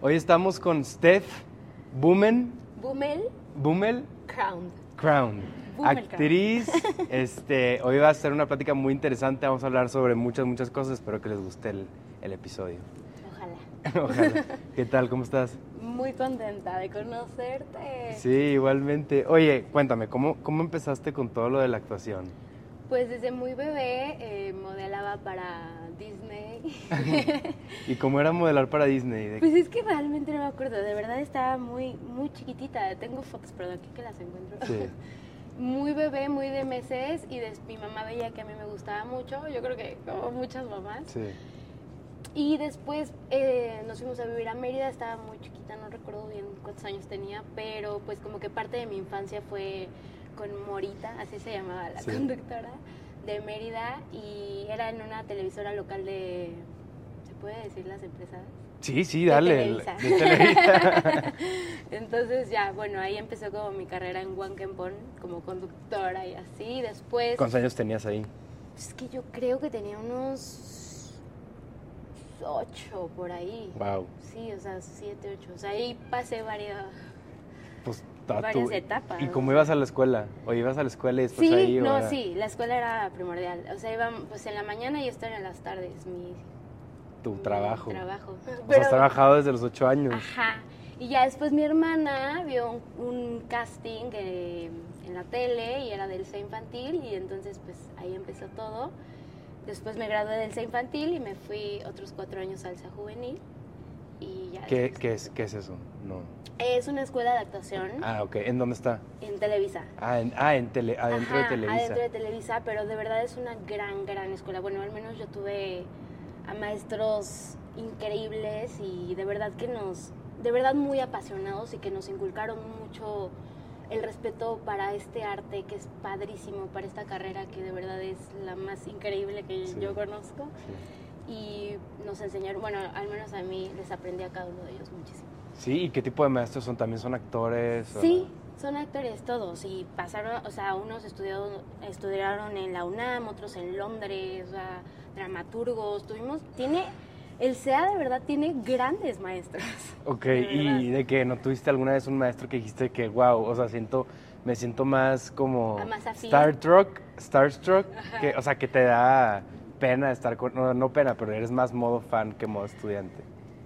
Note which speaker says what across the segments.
Speaker 1: Hoy estamos con Steph Bummel.
Speaker 2: Bummel
Speaker 1: Crown. Actriz. Hoy va a ser una plática muy interesante. Vamos a hablar sobre muchas cosas. Espero que les guste el episodio. Ojalá. ¿Qué tal? ¿Cómo estás?
Speaker 2: Muy contenta de conocerte.
Speaker 1: Sí, igualmente. Oye, cuéntame, ¿cómo empezaste con todo lo de la actuación?
Speaker 2: Pues desde muy bebé modelaba para Disney.
Speaker 1: ¿Y cómo era modelar para Disney?
Speaker 2: Pues es que realmente no me acuerdo, de verdad estaba muy chiquitita. Tengo fotos, perdón, aquí que las encuentro.
Speaker 1: Sí.
Speaker 2: Muy bebé, muy de meses, y mi mamá veía que a mí me gustaba mucho, yo creo que como muchas mamás.
Speaker 1: Sí.
Speaker 2: Y después nos fuimos a vivir a Mérida, estaba muy chiquita, no recuerdo bien cuántos años tenía, pero pues como que parte de mi infancia fue con Morita, así se llamaba la conductora de Mérida, y era en una televisora local de, ¿se puede decir las empresas?
Speaker 1: Sí, dale.
Speaker 2: De Televisa.
Speaker 1: De Televisa.
Speaker 2: Entonces ya, bueno, ahí empezó como mi carrera en Huanquempón como conductora y así. Después...
Speaker 1: ¿Cuántos años tenías ahí?
Speaker 2: Es que yo creo que tenía unos 8 por ahí.
Speaker 1: Wow.
Speaker 2: Sí, o sea, 7, 8. O sea, ahí pasé varias etapas.
Speaker 1: ¿Y cómo ibas a la escuela? ¿O ibas a la escuela y después
Speaker 2: sí,
Speaker 1: ahí?
Speaker 2: Sí, la escuela era primordial. O sea, iba pues en la mañana y esto era en las tardes.
Speaker 1: Tu trabajo.
Speaker 2: Mi trabajo.
Speaker 1: O sea, has trabajado desde los 8 años.
Speaker 2: Ajá. Y ya después mi hermana vio un casting en la tele y era del CEA infantil, y entonces pues ahí empezó todo. Después me gradué del CEA infantil y me fui otros 4 años al CEA juvenil. Y ya.
Speaker 1: ¿Qué es eso? No.
Speaker 2: Es una escuela de actuación.
Speaker 1: Ah, ok. ¿En dónde está?
Speaker 2: En Televisa.
Speaker 1: Adentro de Televisa.
Speaker 2: Adentro de Televisa, pero de verdad es una gran escuela. Bueno, al menos yo tuve a maestros increíbles y de verdad muy apasionados, y que nos inculcaron mucho el respeto para este arte que es padrísimo, para esta carrera que de verdad es la más increíble que yo conozco. Sí. Y nos enseñaron, bueno, al menos a mí les aprendí a cada uno de ellos muchísimo.
Speaker 1: Sí, ¿y qué tipo de maestros son? ¿También son actores?
Speaker 2: Sí, son actores todos, y pasaron, o sea, unos estudiaron en la UNAM, otros en Londres, o sea, dramaturgos, el CEA de verdad tiene grandes maestros.
Speaker 1: Ok, ¿y de que no tuviste alguna vez un maestro que dijiste que, wow, o sea, me siento más como Starstruck, que, o sea, que te da pena estar con, no pena, pero eres más modo fan que modo estudiante?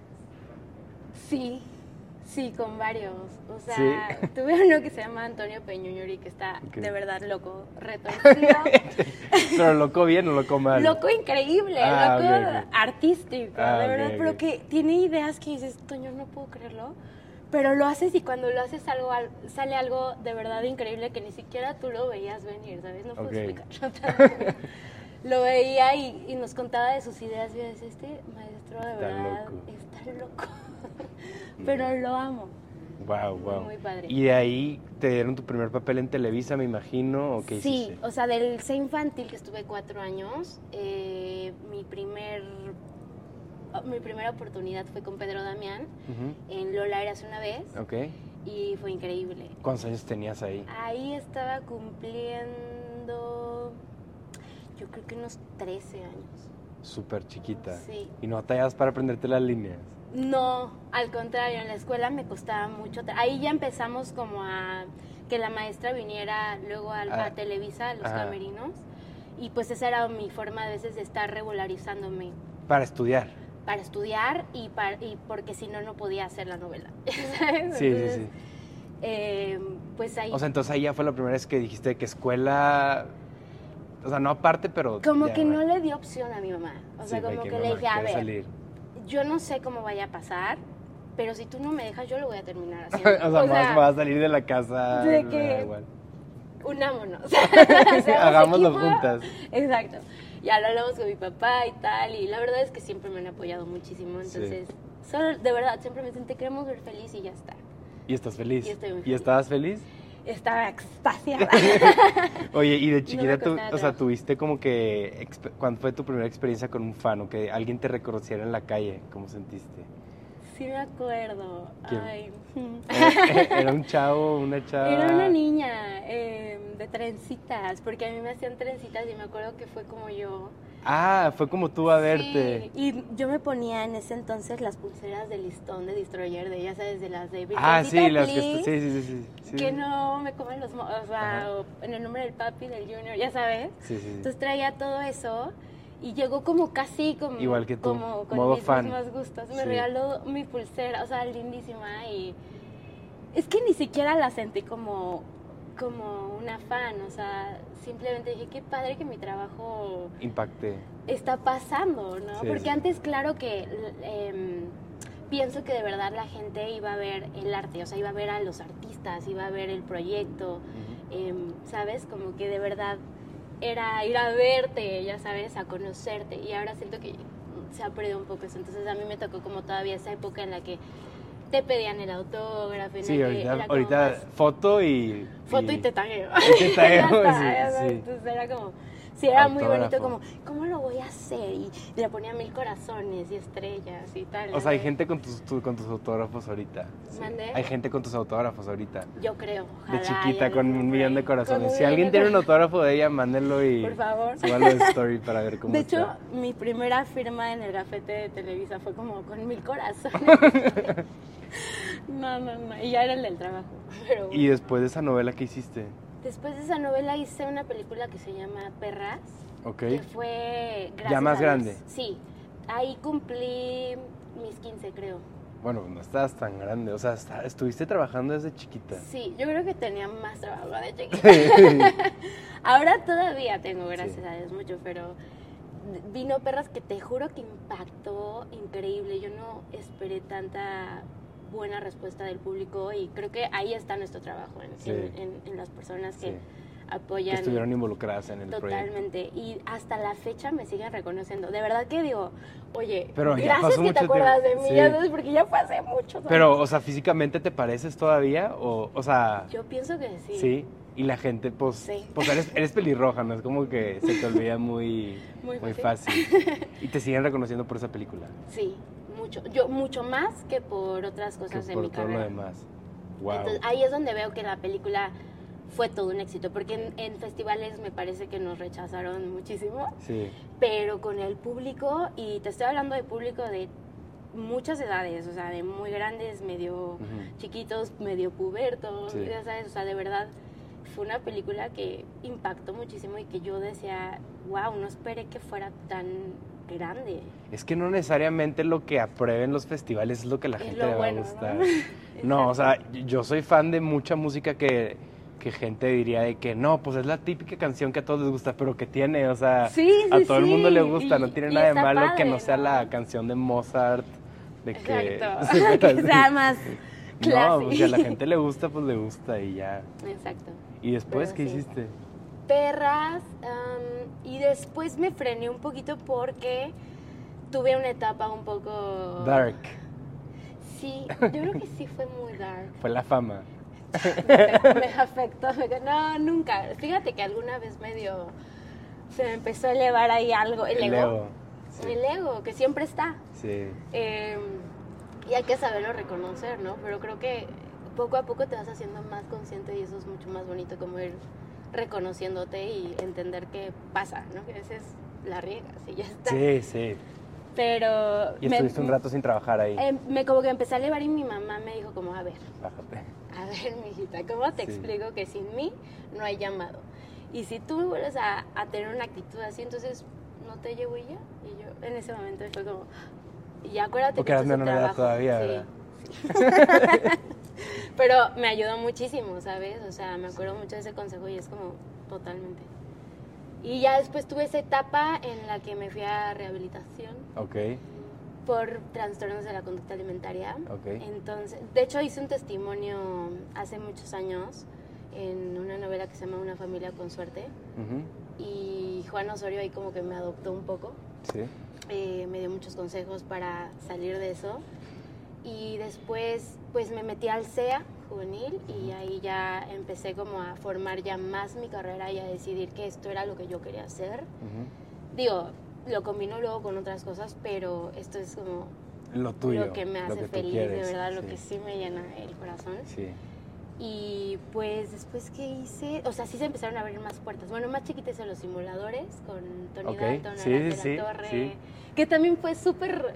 Speaker 2: Sí, con varios. O sea, tuve uno que se llama Antonio Peñuñori, que está de verdad loco, retorcido.
Speaker 1: ¿Pero loco bien o loco mal?
Speaker 2: Loco increíble, loco artístico, de verdad, pero que tiene ideas que dices, Toño, no puedo creerlo. Pero lo haces, y cuando lo haces sale algo de verdad increíble que ni siquiera tú lo veías venir, ¿sabes? No puedo explicarlo. Lo veía y nos contaba de sus ideas, y yo decía, este maestro de verdad está loco. Pero lo amo.
Speaker 1: Wow.
Speaker 2: Muy padre.
Speaker 1: ¿Y de ahí te dieron tu primer papel en Televisa, me imagino? ¿O qué hiciste?
Speaker 2: Sí, o sea, del CEA infantil, que estuve 4 años, mi primera oportunidad fue con Pedro Damián, en Lola Érase una vez.
Speaker 1: Ok.
Speaker 2: Y fue increíble.
Speaker 1: ¿Cuántos años tenías ahí?
Speaker 2: Ahí estaba cumpliendo, yo creo que unos 13 años.
Speaker 1: Súper chiquita.
Speaker 2: Sí.
Speaker 1: ¿Y no batallabas para aprenderte las líneas?
Speaker 2: No, al contrario, en la escuela me costaba mucho. Ahí ya empezamos como a que la maestra viniera luego a Televisa, a los camerinos, y pues esa era mi forma a veces de estar regularizándome.
Speaker 1: ¿Para estudiar?
Speaker 2: Para estudiar y porque si no podía hacer la novela.
Speaker 1: Sí.
Speaker 2: Pues ahí...
Speaker 1: O sea, entonces ahí ya fue la primera vez que dijiste que escuela... O sea, no aparte, pero...
Speaker 2: Como que no le di opción a mi mamá. O sea, como que le dije, a ver,
Speaker 1: salir.
Speaker 2: Yo no sé cómo vaya a pasar, pero si tú no me dejas, yo lo voy a terminar haciendo.
Speaker 1: o sea, más vas a salir de la casa.
Speaker 2: De que unámonos.
Speaker 1: Hagámoslo juntas.
Speaker 2: Exacto. Ya lo hablamos con mi papá y tal, y la verdad es que siempre me han apoyado muchísimo. Entonces, solo, de verdad, siempre me dicen, te queremos ver feliz, y ya está.
Speaker 1: ¿Y estás feliz?
Speaker 2: Y estoy muy feliz.
Speaker 1: ¿Y estabas feliz?
Speaker 2: Estaba extasiada.
Speaker 1: Oye, y de chiquita, o sea, tuviste como que, ¿cuándo fue tu primera experiencia con un fan o que alguien te reconociera en la calle? ¿Cómo sentiste?
Speaker 2: Sí me acuerdo.
Speaker 1: ¿Quién?
Speaker 2: Ay.
Speaker 1: ¿Era un chavo, una chava?
Speaker 2: Era una niña de trencitas, porque a mí me hacían trencitas y me acuerdo que fue como yo.
Speaker 1: Ah, fue como tú a verte.
Speaker 2: Sí, y yo me ponía en ese entonces las pulseras de listón de Destroyer, de ya sabes, de las de
Speaker 1: sí, las que sí.
Speaker 2: Que no me comen los o sea, en el nombre del papi, del junior, ya sabes.
Speaker 1: Sí.
Speaker 2: Entonces traía todo eso y llegó como casi como
Speaker 1: igual que tú,
Speaker 2: como con
Speaker 1: modo
Speaker 2: mis
Speaker 1: fan.
Speaker 2: mismos gustos. Me regaló mi pulsera, o sea, lindísima, y es que ni siquiera la sentí como una fan, o sea, simplemente dije, qué padre que mi trabajo
Speaker 1: impacte.
Speaker 2: Está pasando, ¿no?
Speaker 1: Sí,
Speaker 2: porque antes, claro que pienso que de verdad la gente iba a ver el arte, o sea, iba a ver a los artistas, iba a ver el proyecto, ¿sabes? Como que de verdad era ir a verte, ya sabes, a conocerte, y ahora siento que se ha perdido un poco eso. Entonces a mí me tocó como todavía esa época en la que te pedían el autógrafo.
Speaker 1: Sí, ahorita foto y
Speaker 2: te tagueo.
Speaker 1: Y te tagueo, sí.
Speaker 2: Entonces era como, sí, era
Speaker 1: autógrafo.
Speaker 2: Muy bonito, como, ¿cómo lo voy a hacer? Y le ponía 1000 corazones y estrellas y tal.
Speaker 1: O sea, hay gente con tus autógrafos ahorita.
Speaker 2: Sí. ¿Mandé?
Speaker 1: Hay gente con tus autógrafos ahorita.
Speaker 2: Yo creo, ojalá.
Speaker 1: De chiquita, con 1,000,000 de corazones. Si alguien tiene un autógrafo de ella, mándenlo y
Speaker 2: por favor,
Speaker 1: súbanlo de story para ver cómo está.
Speaker 2: De hecho, mi primera firma en el gafete de Televisa fue como con 1000 corazones. No, y ya era el del trabajo. Pero bueno.
Speaker 1: ¿Y después de esa novela qué hiciste?
Speaker 2: Después de esa novela hice una película que se llama Perras.
Speaker 1: Ok.
Speaker 2: Que fue...
Speaker 1: ¿Ya más grande?
Speaker 2: Sí. Ahí cumplí mis 15, creo.
Speaker 1: Bueno, no estabas tan grande. O sea, estuviste trabajando desde chiquita.
Speaker 2: Sí, yo creo que tenía más trabajo de chiquita. Ahora todavía tengo, gracias a Dios, mucho, pero vino Perras que te juro que impactó increíble. Yo no esperé tanta buena respuesta del público y creo que ahí está nuestro trabajo en las personas que apoyan.
Speaker 1: Que estuvieron involucradas en el proyecto.
Speaker 2: Totalmente. Y hasta la fecha me siguen reconociendo. De verdad que digo, oye,
Speaker 1: pero
Speaker 2: gracias que te acuerdas de mí, ¿sabes? Porque ya fue hace mucho. ¿Sabes?
Speaker 1: Pero, o sea, ¿físicamente te pareces todavía? O sea...
Speaker 2: Yo pienso que sí.
Speaker 1: Sí. Y la gente, pues eres pelirroja, ¿no? Es como que se te olvida muy fácil. Y te siguen reconociendo por esa película.
Speaker 2: Sí, mucho. Yo mucho más que por otras cosas de mi carrera.
Speaker 1: Por todo lo demás. Wow.
Speaker 2: Entonces, ahí es donde veo que la película fue todo un éxito, porque en festivales me parece que nos rechazaron muchísimo.
Speaker 1: Sí.
Speaker 2: Pero con el público, y te estoy hablando de público de muchas edades, o sea, de muy grandes, medio chiquitos, medio pubertos, ya sabes, o sea, de verdad fue una película que impactó muchísimo y que yo decía, wow, no esperé que fuera tan grande.
Speaker 1: Es que no necesariamente lo que aprueben los festivales es lo que a la gente le va a gustar. No, o sea, yo soy fan de mucha música que gente diría de que no, pues es la típica canción que a todos les gusta, pero que tiene, o sea, a todo el mundo le gusta, no tiene nada de malo padre, que no sea la canción de Mozart, de que
Speaker 2: sea más clásica.
Speaker 1: No, pues si a la gente le gusta, pues le gusta y ya.
Speaker 2: Exacto.
Speaker 1: ¿Y después qué hiciste?
Speaker 2: Perras, y después me frené un poquito porque tuve una etapa un poco...
Speaker 1: dark.
Speaker 2: Sí, yo creo que sí fue muy dark.
Speaker 1: Fue la fama.
Speaker 2: Me afectó. No, nunca. Fíjate que alguna vez se me empezó a elevar ahí algo. El ego. Sí. El ego, que siempre está.
Speaker 1: Sí.
Speaker 2: Y hay que saberlo reconocer, ¿no? Pero creo que poco a poco te vas haciendo más consciente y eso es mucho más bonito, como ir reconociéndote y entender qué pasa, ¿no? Que a veces la riegas y ya está.
Speaker 1: Sí.
Speaker 2: Pero...
Speaker 1: Y estuviste un rato sin trabajar ahí.
Speaker 2: Como que empecé a elevar y mi mamá me dijo como, a ver,
Speaker 1: bájate.
Speaker 2: A ver, mijita, ¿cómo te explico que sin mí no hay llamado? Y si tú me vuelves a tener una actitud así, entonces no te llevo y ya. Y yo en ese momento fue como, y acuérdate
Speaker 1: porque
Speaker 2: que
Speaker 1: eras menor de edad todavía,
Speaker 2: sí,
Speaker 1: ¿verdad?
Speaker 2: Sí. Pero me ayudó muchísimo, ¿sabes? O sea, me acuerdo mucho de ese consejo y es como totalmente. Y ya después tuve esa etapa en la que me fui a rehabilitación.
Speaker 1: Ok.
Speaker 2: Por trastornos de la conducta alimentaria.
Speaker 1: Okay.
Speaker 2: Entonces, de hecho hice un testimonio hace muchos años en una novela que se llama Una familia con suerte. Y Juan Osorio ahí como que me adoptó un poco.
Speaker 1: Sí.
Speaker 2: Me dio muchos consejos para salir de eso. Y después pues me metí al CEA juvenil y ahí ya empecé como a formar ya más mi carrera y a decidir que esto era lo que yo quería hacer. Digo, lo combino luego con otras cosas, pero esto es como
Speaker 1: lo tuyo,
Speaker 2: lo que me hace feliz,
Speaker 1: quieres,
Speaker 2: de verdad, lo que sí me llena el corazón.
Speaker 1: Sí.
Speaker 2: Y pues después que hice, o sea, sí se empezaron a abrir más puertas. Bueno, más chiquita hice los simuladores con Tony Dalton, la Torre, que también fue súper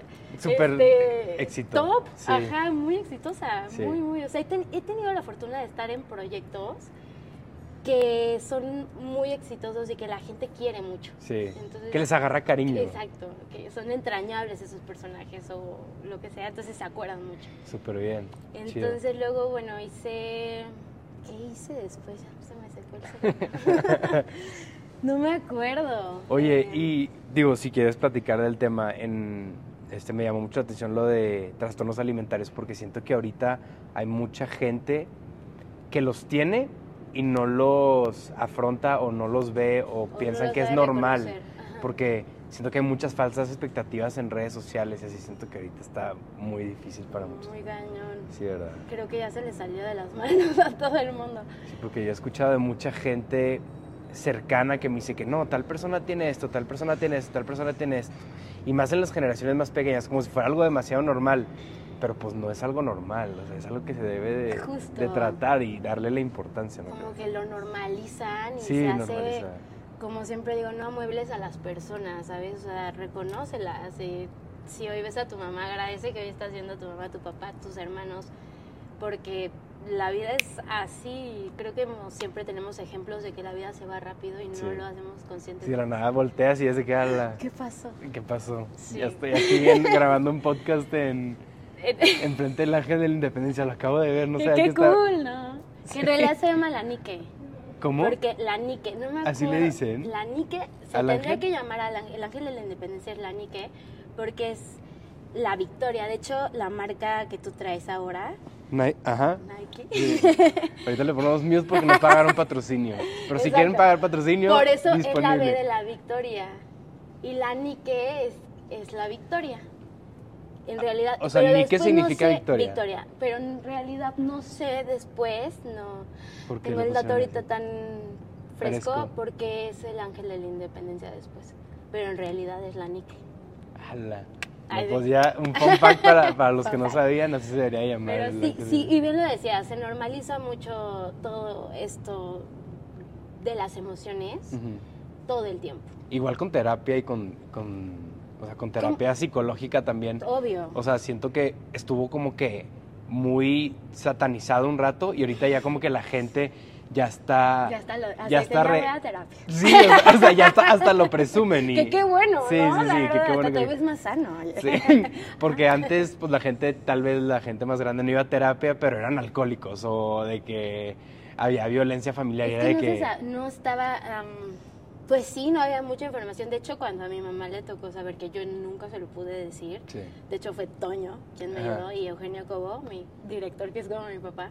Speaker 1: éxito.
Speaker 2: Top,
Speaker 1: sí.
Speaker 2: Ajá, muy exitosa, muy, o sea, he tenido la fortuna de estar en proyectos que son muy exitosos y que la gente quiere mucho.
Speaker 1: Sí, entonces, que les agarra cariño.
Speaker 2: Exacto, que son entrañables esos personajes o lo que sea, entonces se acuerdan mucho.
Speaker 1: Súper bien.
Speaker 2: Entonces chido. Luego, bueno, ¿qué hice después? Ya se me secó el cerebro. No me acuerdo.
Speaker 1: Oye, y digo, si quieres platicar del tema, me llamó mucho la atención lo de trastornos alimentarios, porque siento que ahorita hay mucha gente que los tiene y no los afronta o no los ve o piensan que es normal, porque siento que hay muchas falsas expectativas en redes sociales y así siento que ahorita está muy difícil para muchos.
Speaker 2: Muy cañón.
Speaker 1: Sí, ¿verdad?
Speaker 2: Creo que ya se le salió de las manos a todo el mundo.
Speaker 1: Sí, porque yo he escuchado de mucha gente cercana que me dice que no, tal persona tiene esto, tal persona tiene esto, tal persona tiene esto, y más en las generaciones más pequeñas, como si fuera algo demasiado normal. Pero pues no es algo normal, o sea, es algo que se debe de tratar y darle la importancia, ¿no?
Speaker 2: Como que lo normalizan y se hace, como siempre digo, no amuebles a las personas, ¿sabes? O sea, reconócelas. Si hoy ves a tu mamá, agradece que hoy estás viendo a tu mamá, a tu papá, a tus hermanos, porque la vida es así. Creo que siempre tenemos ejemplos de que la vida se va rápido y no lo hacemos conscientes.
Speaker 1: Si de la nada volteas y ya se queda la...
Speaker 2: ¿Qué pasó?
Speaker 1: ¿Qué pasó?
Speaker 2: Sí.
Speaker 1: Ya estoy aquí grabando un podcast enfrente del Ángel de la Independencia, lo acabo de ver, no sé.
Speaker 2: Qué cool, ¿no? Sí. Que en realidad se llama la Nike.
Speaker 1: ¿Cómo?
Speaker 2: Porque la Nike, no me acuerdo.
Speaker 1: ¿Así le dicen?
Speaker 2: La Nike, se tendría que llamar el Ángel de la Independencia es la Nike, porque es la victoria. De hecho, la marca que tú traes ahora... Nike.
Speaker 1: Sí. Ahorita le ponemos míos porque nos pagaron patrocinio. Pero si quieren pagar patrocinio,
Speaker 2: por eso
Speaker 1: disponible.
Speaker 2: es la B de la victoria. Y la Nike es la victoria. En realidad,
Speaker 1: o sea, Nike significa victoria.
Speaker 2: Victoria, pero en realidad no sé después, no tengo el dato ahorita tan fresco porque es el Ángel de la Independencia después, pero en realidad es la Nike.
Speaker 1: ¡Hala! Pues ya un fun fact para los que no sabían, así se debería llamar.
Speaker 2: Pero sí, y bien lo decía, se normaliza mucho todo esto de las emociones todo el tiempo.
Speaker 1: Igual con terapia y con terapia psicológica también.
Speaker 2: Obvio.
Speaker 1: O sea, siento que estuvo como que muy satanizado un rato y ahorita ya como que la gente ya está
Speaker 2: voy a terapia.
Speaker 1: Sí, o sea, ya hasta lo presumen. Y...
Speaker 2: Que qué bueno,
Speaker 1: sí,
Speaker 2: ¿no?
Speaker 1: Sí, sí, que qué bueno.
Speaker 2: Te ves más sano.
Speaker 1: Sí, porque antes, pues tal vez la gente más grande no iba a terapia, pero eran alcohólicos o de que había violencia familiar.
Speaker 2: Es que no estaba... Pues sí, no había mucha información. De hecho, cuando a mi mamá le tocó saber que yo nunca se lo pude decir, de hecho fue Toño quien me ayudó y Eugenio Cobo, mi director, que es como mi papá,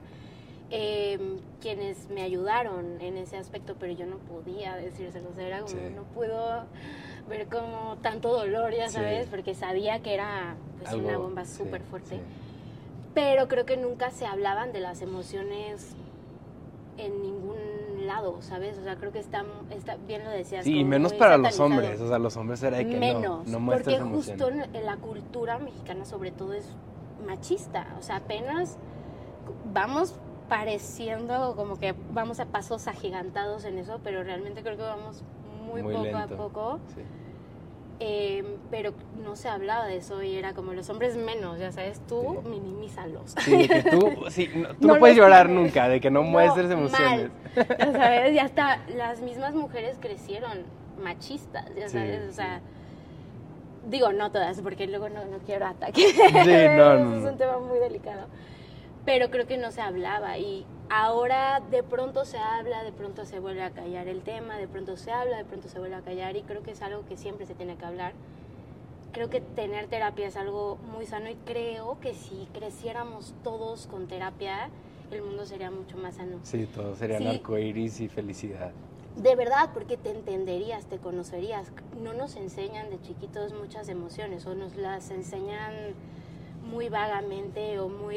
Speaker 2: quienes me ayudaron en ese aspecto, pero yo no podía decírselo. O sea, era como, no puedo ver como tanto dolor, ya sabes, porque sabía que era pues, una bomba súper fuerte. Sí. Pero creo que nunca se hablaban de las emociones en ningún lado, ¿sabes? O sea, creo que está bien lo decías.
Speaker 1: Sí, y menos para los hombres, o sea, los hombres era de que no muestras
Speaker 2: emociones. Porque justo en la cultura mexicana sobre todo es machista, o sea, apenas vamos pareciendo como que vamos a pasos agigantados en eso, pero realmente creo que vamos muy poco lento. A poco. Sí. Pero no se hablaba de eso y era como los hombres menos, ya sabes, tú minimízalos.
Speaker 1: Sí, que tú no puedes llorar nunca, de que no muestres emociones.
Speaker 2: Mal. Ya sabes, ya hasta las mismas mujeres crecieron machistas, ya sabes, o sea, digo no todas, porque luego no quiero ataque. Sí, no. Es un tema muy delicado. Pero creo que no se hablaba y ahora de pronto se habla, de pronto se vuelve a callar el tema, de pronto se habla, de pronto se vuelve a callar y creo que es algo que siempre se tiene que hablar. Creo que tener terapia es algo muy sano y creo que si creciéramos todos con terapia, el mundo sería mucho más sano.
Speaker 1: Sí, todo sería arcoíris y felicidad.
Speaker 2: De verdad, porque te entenderías, te conocerías. No nos enseñan de chiquitos muchas emociones o nos las enseñan muy vagamente o muy de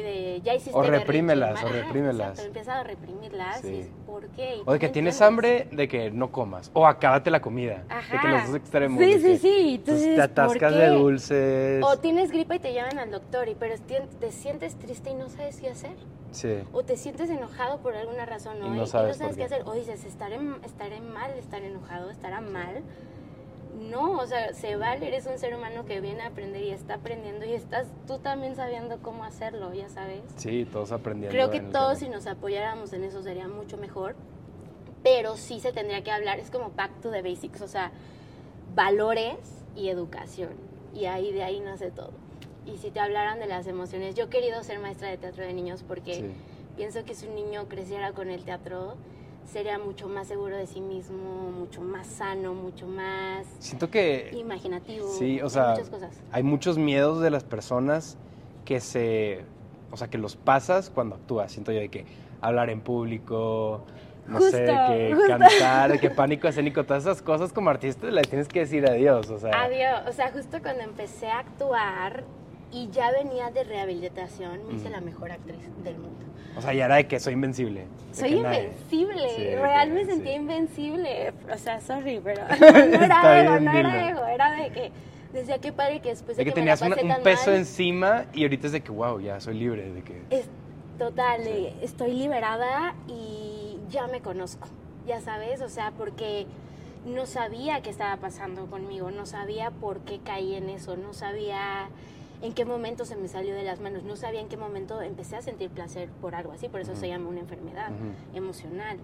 Speaker 2: ya hiciste
Speaker 1: o reprímelas,
Speaker 2: berrinche,
Speaker 1: o reprímelas.
Speaker 2: Exacto, empiezas a reprimirlas
Speaker 1: Sí.
Speaker 2: y es, ¿por qué?
Speaker 1: O de que tienes hambre, de que no comas. O acábate la comida.
Speaker 2: Ajá.
Speaker 1: De que los dos extremos.
Speaker 2: Sí,
Speaker 1: de que,
Speaker 2: sí.
Speaker 1: pues,
Speaker 2: Entonces,
Speaker 1: te atascas de dulces.
Speaker 2: O tienes gripa y te llevan al doctor, pero te sientes triste y no sabes qué hacer.
Speaker 1: Sí.
Speaker 2: O te sientes enojado por alguna razón, ¿no?
Speaker 1: Y no sabes
Speaker 2: qué hacer. O dices, estaré mal, estaré enojado, estará mal. No, o sea, se vale, eres un ser humano que viene a aprender y está aprendiendo y estás tú también sabiendo cómo hacerlo, ya sabes.
Speaker 1: Sí, todos aprendiendo.
Speaker 2: Creo que todos si nos apoyáramos en eso sería mucho mejor, pero sí se tendría que hablar, es como back to the basics, o sea, valores y educación, y de ahí nace todo. Y si te hablaran de las emociones, yo he querido ser maestra de teatro de niños porque pienso que si un niño creciera con el teatro, sería mucho más seguro de sí mismo, mucho más sano, mucho más
Speaker 1: siento que
Speaker 2: imaginativo.
Speaker 1: Sí, o sea,
Speaker 2: muchas cosas.
Speaker 1: Hay muchos miedos de las personas que que los pasas cuando actúas. Siento yo de que hablar en público, no sé, de que cantar, de que pánico escénico, todas esas cosas como artista les tienes que decir adiós, o sea.
Speaker 2: Adiós, o sea, justo cuando empecé a actuar y ya venía de rehabilitación, me hice la mejor actriz del mundo.
Speaker 1: O sea, ya era de que soy invencible.
Speaker 2: Soy invencible,
Speaker 1: sí,
Speaker 2: real me sentía invencible. O sea, sorry, pero no era ego, era de que decía qué padre que después
Speaker 1: de que tenías un peso encima y ahorita es de que wow, ya soy libre, de que
Speaker 2: es total, estoy liberada y ya me conozco, ya sabes, o sea, porque no sabía qué estaba pasando conmigo, no sabía por qué caí en eso, no sabía en qué momento se me salió de las manos, no sabía en qué momento empecé a sentir placer por algo así, por eso se llama una enfermedad emocional.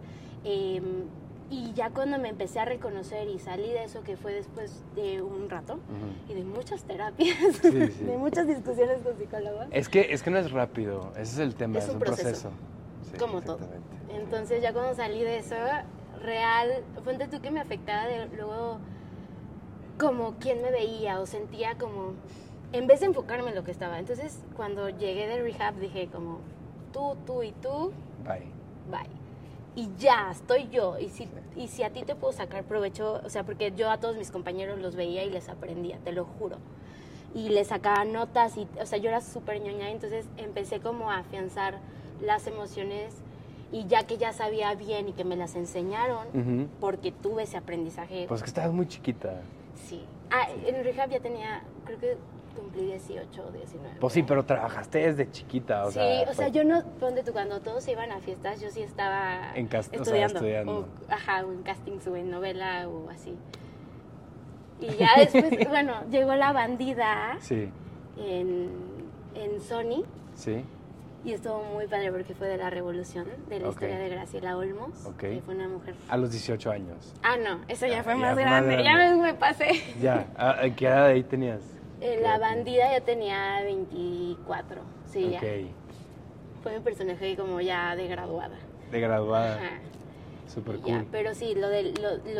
Speaker 2: Y ya cuando me empecé a reconocer y salí de eso, que fue después de un rato y de muchas terapias, de muchas discusiones con psicólogos.
Speaker 1: Es que no es rápido, ese es el tema, es un proceso.
Speaker 2: Sí, como todo. Entonces ya cuando salí de eso, real, ponte tú que me afectaba luego como quién me veía o sentía como, en vez de enfocarme en lo que estaba. Entonces cuando llegué de rehab dije como, tú y tú, bye. Y ya, estoy yo. Y si a ti te puedo sacar provecho, o sea, porque yo a todos mis compañeros los veía y les aprendía, te lo juro. Y les sacaba notas, o sea, yo era súper ñoña, entonces empecé como a afianzar las emociones y ya que ya sabía bien y que me las enseñaron, porque tuve ese aprendizaje.
Speaker 1: Pues que estabas muy chiquita.
Speaker 2: Sí. En rehab ya tenía, creo que cumplí 18 o 19.
Speaker 1: Pues sí, pero trabajaste desde chiquita, o sea.
Speaker 2: Sí, o sea, yo no, ponte tú, cuando todos se iban a fiestas, yo sí estaba estudiando. O en castings o en novela o así. Y ya después, bueno, llegó La Bandida en Sony.
Speaker 1: Sí.
Speaker 2: Y estuvo muy padre porque fue de la revolución, de la historia de Graciela Olmos, que fue una mujer...
Speaker 1: A los 18 años.
Speaker 2: No, eso ya fue más grande, ya me pasé.
Speaker 1: Ya, ¿en qué edad ahí tenías?
Speaker 2: La Bandida ya tenía 24, sí, ya. Fue mi personaje como ya de graduada.
Speaker 1: De graduada. Ajá. Súper cool.
Speaker 2: Ya, pero sí, lo de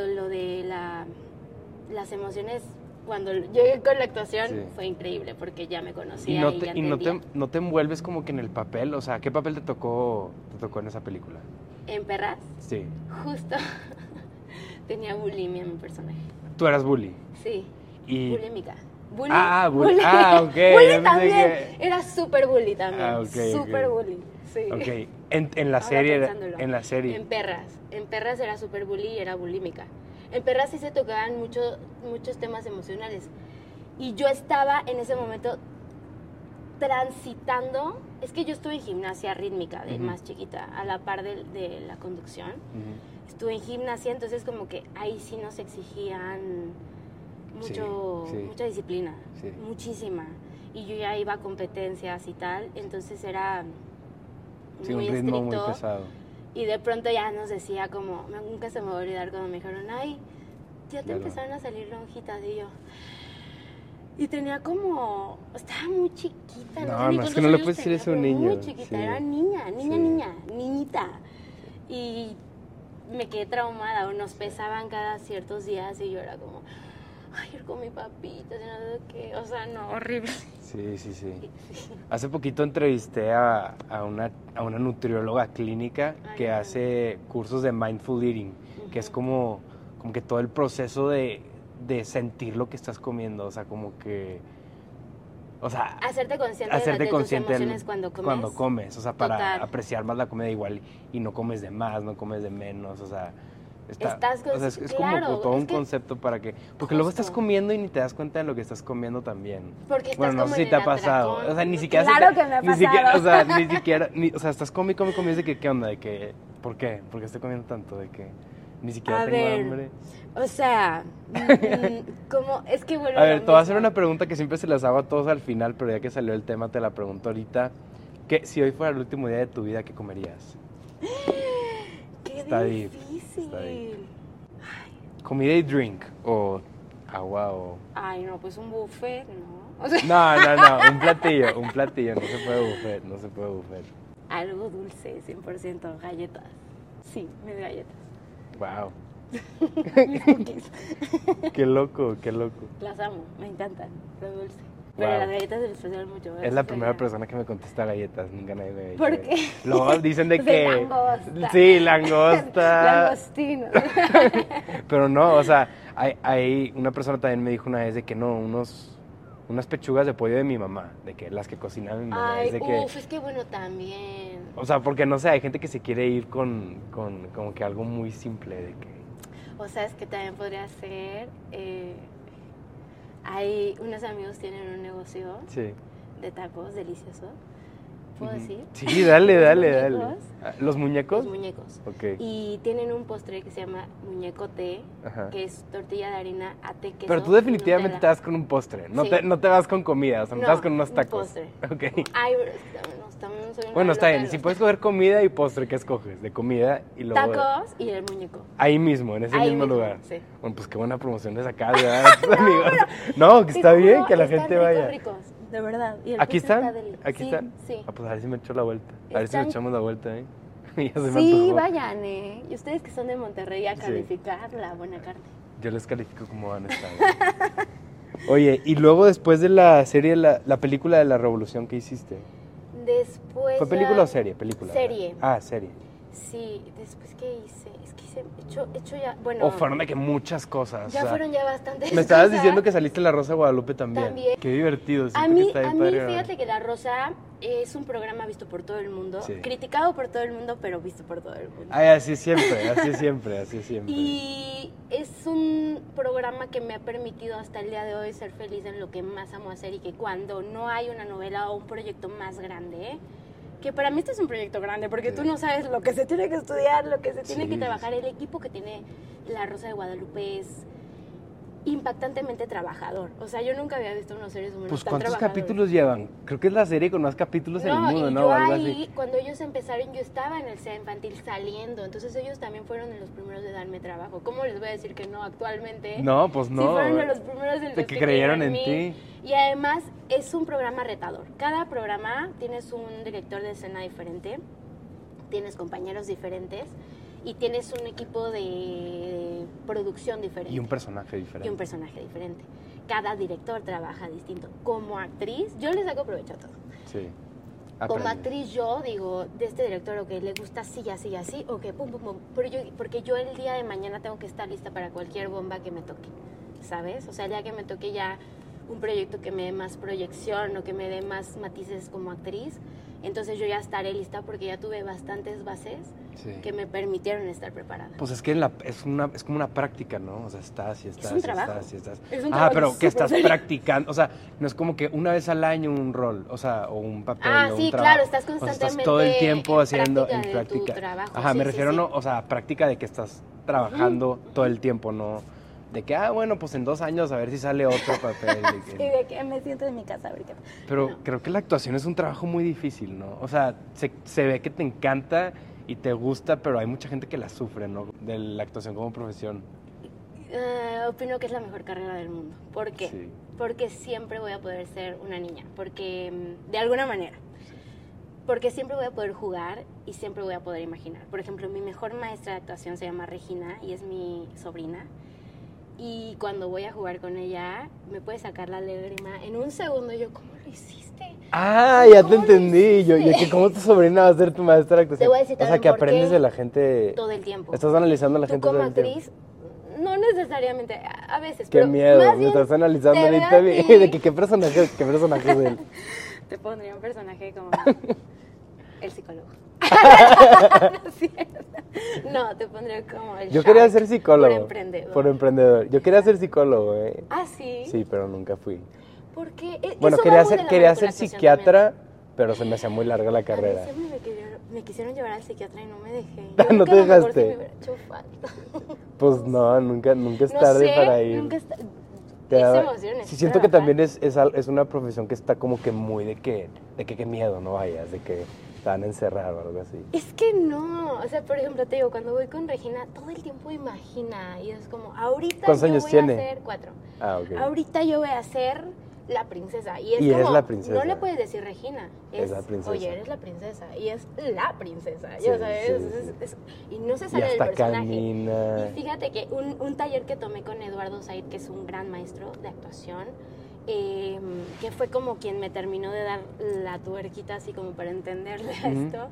Speaker 2: las emociones... Cuando llegué con la actuación fue increíble porque ya me conocía y ya entendía.
Speaker 1: ¿Y no te envuelves como que en el papel? O sea, ¿qué papel te tocó en esa película?
Speaker 2: ¿En Perras?
Speaker 1: Sí.
Speaker 2: Justo tenía bulimia mi personaje.
Speaker 1: ¿Tú eras bully?
Speaker 2: Sí, bulímica.
Speaker 1: Bully.
Speaker 2: Bully. Bully también. Era súper bully también. Súper bully. Sí.
Speaker 1: Ok. En la serie.
Speaker 2: En Perras era súper bully y era bulímica. En Perras sí se tocaban muchos temas emocionales. Y yo estaba en ese momento transitando. Es que yo estuve en gimnasia rítmica de más chiquita, a la par de la conducción. Estuve en gimnasia, entonces como que ahí sí nos exigían mucha disciplina, muchísima. Y yo ya iba a competencias y tal, entonces era muy
Speaker 1: un ritmo
Speaker 2: estricto.
Speaker 1: Muy pesado.
Speaker 2: Y de pronto ya nos decía como, nunca se me va a olvidar cuando me dijeron, ay, ya te empezaron a salir lonjitas, y yo. Y tenía como, estaba muy chiquita.
Speaker 1: No, es que no le puedes decir eso a un niño.
Speaker 2: Muy chiquita, era niñita. Y me quedé traumada, o nos pesaban cada ciertos días y yo era como, ay, ir con mi papita, no sé qué, o sea, no, horrible.
Speaker 1: Sí. Hace poquito entrevisté a una nutrióloga clínica que hace cursos de mindful eating, que es como que todo el proceso de sentir lo que estás comiendo, o sea, como que O sea,
Speaker 2: hacerte consciente de tus emociones cuando comes.
Speaker 1: O sea, para apreciar más la comida igual y no comes de más, no comes de menos, o sea, es
Speaker 2: claro,
Speaker 1: como todo un concepto para que... Porque luego estás comiendo y ni te das cuenta de lo que estás comiendo también.
Speaker 2: Porque estás
Speaker 1: no sé si te ha pasado. O sea, ni siquiera...
Speaker 2: Claro que me ha pasado.
Speaker 1: O sea, estás come y es de que, ¿qué onda? De que, ¿por qué? ¿Por qué estoy comiendo tanto? De que ni siquiera tengo hambre.
Speaker 2: O sea, como es que bueno.
Speaker 1: A ver, te voy a hacer una pregunta que siempre se las hago a todos al final, pero ya que salió el tema te la pregunto ahorita. Que si hoy fuera el último día de tu vida, ¿qué comerías?
Speaker 2: Está difícil.
Speaker 1: Comida y drink o agua o...
Speaker 2: Ay, no, pues un buffet, ¿no?
Speaker 1: O sea... No, un platillo, no se puede buffet.
Speaker 2: Algo dulce, 100%, galletas. Sí, mis galletas.
Speaker 1: Wow.
Speaker 2: Mis cookies.
Speaker 1: Qué loco.
Speaker 2: Las amo, me encantan, lo dulce. Pero las galletas se les fascinan mucho.
Speaker 1: Es la primera persona que me contesta galletas, nunca nadie me ha dicho.
Speaker 2: ¿Por qué?
Speaker 1: Luego dicen de que...
Speaker 2: Langosta.
Speaker 1: Sí, langosta.
Speaker 2: Langostino.
Speaker 1: Pero no, o sea, hay una persona también me dijo una vez de que no, unas pechugas de pollo de mi mamá, de que las que cocinaba mi mamá.
Speaker 2: Ay,
Speaker 1: es
Speaker 2: que bueno también.
Speaker 1: O sea, porque no sé, hay gente que se quiere ir con como que algo muy simple de que...
Speaker 2: O sea, es que también podría ser... Hay unos amigos tienen un negocio de tacos delicioso. ¿Puedo decir?
Speaker 1: Sí, dale. ¿Los muñecos?
Speaker 2: Los muñecos.
Speaker 1: Okay.
Speaker 2: Y tienen un postre que se llama muñeco té, que es tortilla de harina, ate, queso.
Speaker 1: Pero tú definitivamente te vas con un postre, no te vas con comida, o sea, no te vas con unos tacos.
Speaker 2: Un postre.
Speaker 1: Okay.
Speaker 2: Ay, también soy
Speaker 1: bueno, está bien, si puedes coger comida y postre, ¿qué escoges? De comida y luego...
Speaker 2: Tacos y el muñeco.
Speaker 1: Ahí mismo, en ese mismo lugar.
Speaker 2: Sí.
Speaker 1: Bueno, pues qué buena promoción les acá, ¿verdad? amigos. No, que está bien que la gente vaya.
Speaker 2: Ricos, de verdad. ¿Y
Speaker 1: ¿Aquí están?
Speaker 2: ¿Aquí
Speaker 1: están?
Speaker 2: Sí.
Speaker 1: Pues a ver si me echo la vuelta. A ver si nos echamos la vuelta, ¿eh?
Speaker 2: Sí, vayan, ¿eh? Y ustedes que son de Monterrey a calificar la buena carne.
Speaker 1: Yo les califico como van a estar. Oye, y luego después de la serie, la película de la Revolución que hiciste.
Speaker 2: Después...
Speaker 1: ¿Fue película o serie? Película.
Speaker 2: Serie.
Speaker 1: Serie.
Speaker 2: Sí, después ¿qué hice? Es que hecho ya, bueno...
Speaker 1: fueron de que muchas cosas.
Speaker 2: Ya fueron ya bastantes
Speaker 1: Me estabas diciendo que saliste en La Rosa de Guadalupe también. Qué divertido.
Speaker 2: A mí fíjate que La Rosa es un programa visto por todo el mundo, criticado por todo el mundo, pero visto por todo el mundo.
Speaker 1: Ay, así siempre.
Speaker 2: Y es un programa que me ha permitido hasta el día de hoy ser feliz en lo que más amo hacer y que cuando no hay una novela o un proyecto más grande, que para mí este es un proyecto grande, porque tú no sabes lo que se tiene que estudiar, lo que se tiene que trabajar. El equipo que tiene La Rosa de Guadalupe es impactantemente trabajador. O sea, yo nunca había visto unos seres humanos
Speaker 1: pues
Speaker 2: tan
Speaker 1: ¿cuántos
Speaker 2: trabajadores.
Speaker 1: capítulos llevan? Creo que es la serie con más capítulos en el mundo, ¿no?
Speaker 2: Yo ahí, cuando ellos empezaron, yo estaba en el SEA infantil saliendo, entonces ellos también fueron de los primeros de darme trabajo. ¿Cómo les voy a decir que no actualmente?
Speaker 1: No, pues no.
Speaker 2: Sí, fueron de los primeros de
Speaker 1: que creyeron en ti.
Speaker 2: Y además es un programa retador. Cada programa tienes un director de escena diferente, tienes compañeros diferentes y tienes un equipo de producción diferente.
Speaker 1: Y un personaje diferente.
Speaker 2: Cada director trabaja distinto. Como actriz, yo les saco provecho a todo.
Speaker 1: Sí.
Speaker 2: Como actriz yo digo, de este director, ok, le gusta así, ok, pum. Porque yo el día de mañana tengo que estar lista para cualquier bomba que me toque, ¿sabes? O sea, el día que me toque ya un proyecto que me dé más proyección o que me dé más matices como actriz, entonces yo ya estaré lista porque ya tuve bastantes bases que me permitieron estar preparada.
Speaker 1: Pues es que es como una práctica, ¿no? O sea, estás. Es
Speaker 2: un trabajo.
Speaker 1: Es un trabajo pero que estás practicando, o sea, no es como que una vez al año un rol, o sea, o un papel, o un trabajo.
Speaker 2: Claro, estás constantemente
Speaker 1: estás todo el tiempo haciendo en práctica.
Speaker 2: Tu trabajo.
Speaker 1: Me refiero no, o sea, práctica de que estás trabajando todo el tiempo, no de que, bueno, pues en 2 años a ver si sale otro papel.
Speaker 2: Y de que me siento en mi casa a ver qué.
Speaker 1: Pero creo que la actuación es un trabajo muy difícil, ¿no? O sea, se ve que te encanta y te gusta, pero hay mucha gente que la sufre, ¿no? De la actuación como profesión.
Speaker 2: Opino que es la mejor carrera del mundo. ¿Por qué? Sí. Porque siempre voy a poder ser una niña. Porque, de alguna manera. Porque siempre voy a poder jugar y siempre voy a poder imaginar. Por ejemplo, mi mejor maestra de actuación se llama Regina y es mi sobrina. Y cuando voy a jugar con ella, me puede sacar la lágrima en un segundo. Yo, ¿cómo lo hiciste?
Speaker 1: Ya te entendí. Yo, que ¿cómo tu sobrina va a ser tu maestra de actuación?
Speaker 2: Te voy a decir también
Speaker 1: que aprendes de la gente.
Speaker 2: Todo el tiempo.
Speaker 1: Estás analizando a la gente
Speaker 2: como
Speaker 1: todo el
Speaker 2: actriz,
Speaker 1: tiempo.
Speaker 2: no necesariamente, a veces.
Speaker 1: Qué miedo, me estás analizando ahorita de que qué personaje es él.
Speaker 2: Te pondría un personaje como el psicólogo. No, te pondría como el
Speaker 1: Yo quería ser psicólogo.
Speaker 2: Por
Speaker 1: emprendedor. Yo quería ser psicólogo,
Speaker 2: ¿Ah, sí?
Speaker 1: Sí, pero nunca fui.
Speaker 2: ¿Por qué?
Speaker 1: Bueno, quería ser psiquiatra, pero se me hacía muy larga la carrera.
Speaker 2: Me quisieron llevar al psiquiatra y no me dejé.
Speaker 1: ¿No te dejaste?
Speaker 2: Si me hubiera hecho falta.
Speaker 1: Pues no, nunca es tarde para ir.
Speaker 2: Nunca es tarde.
Speaker 1: Sí, siento que también es una profesión que está como que muy de que qué miedo, no vayas, de que te van a encerrar o algo así.
Speaker 2: Es que no, o sea, por ejemplo, te digo, cuando voy con Regina, todo el tiempo imagina y es como, ahorita
Speaker 1: ¿Cuántos años tiene?
Speaker 2: A hacer 4.
Speaker 1: Ah, ok.
Speaker 2: Ahorita yo voy a ser la princesa. Y
Speaker 1: es la princesa.
Speaker 2: No le puedes decir Regina,
Speaker 1: es la princesa.
Speaker 2: Oye, eres la princesa. Y es la princesa,
Speaker 1: sí,
Speaker 2: ya sabes.
Speaker 1: Sí.
Speaker 2: Y no se sale
Speaker 1: y
Speaker 2: del personaje.
Speaker 1: Camina.
Speaker 2: Y fíjate que un taller que tomé con Eduardo Said, que es un gran maestro de actuación, que fue como quien me terminó de dar la tuerquita así como para entenderle a esto.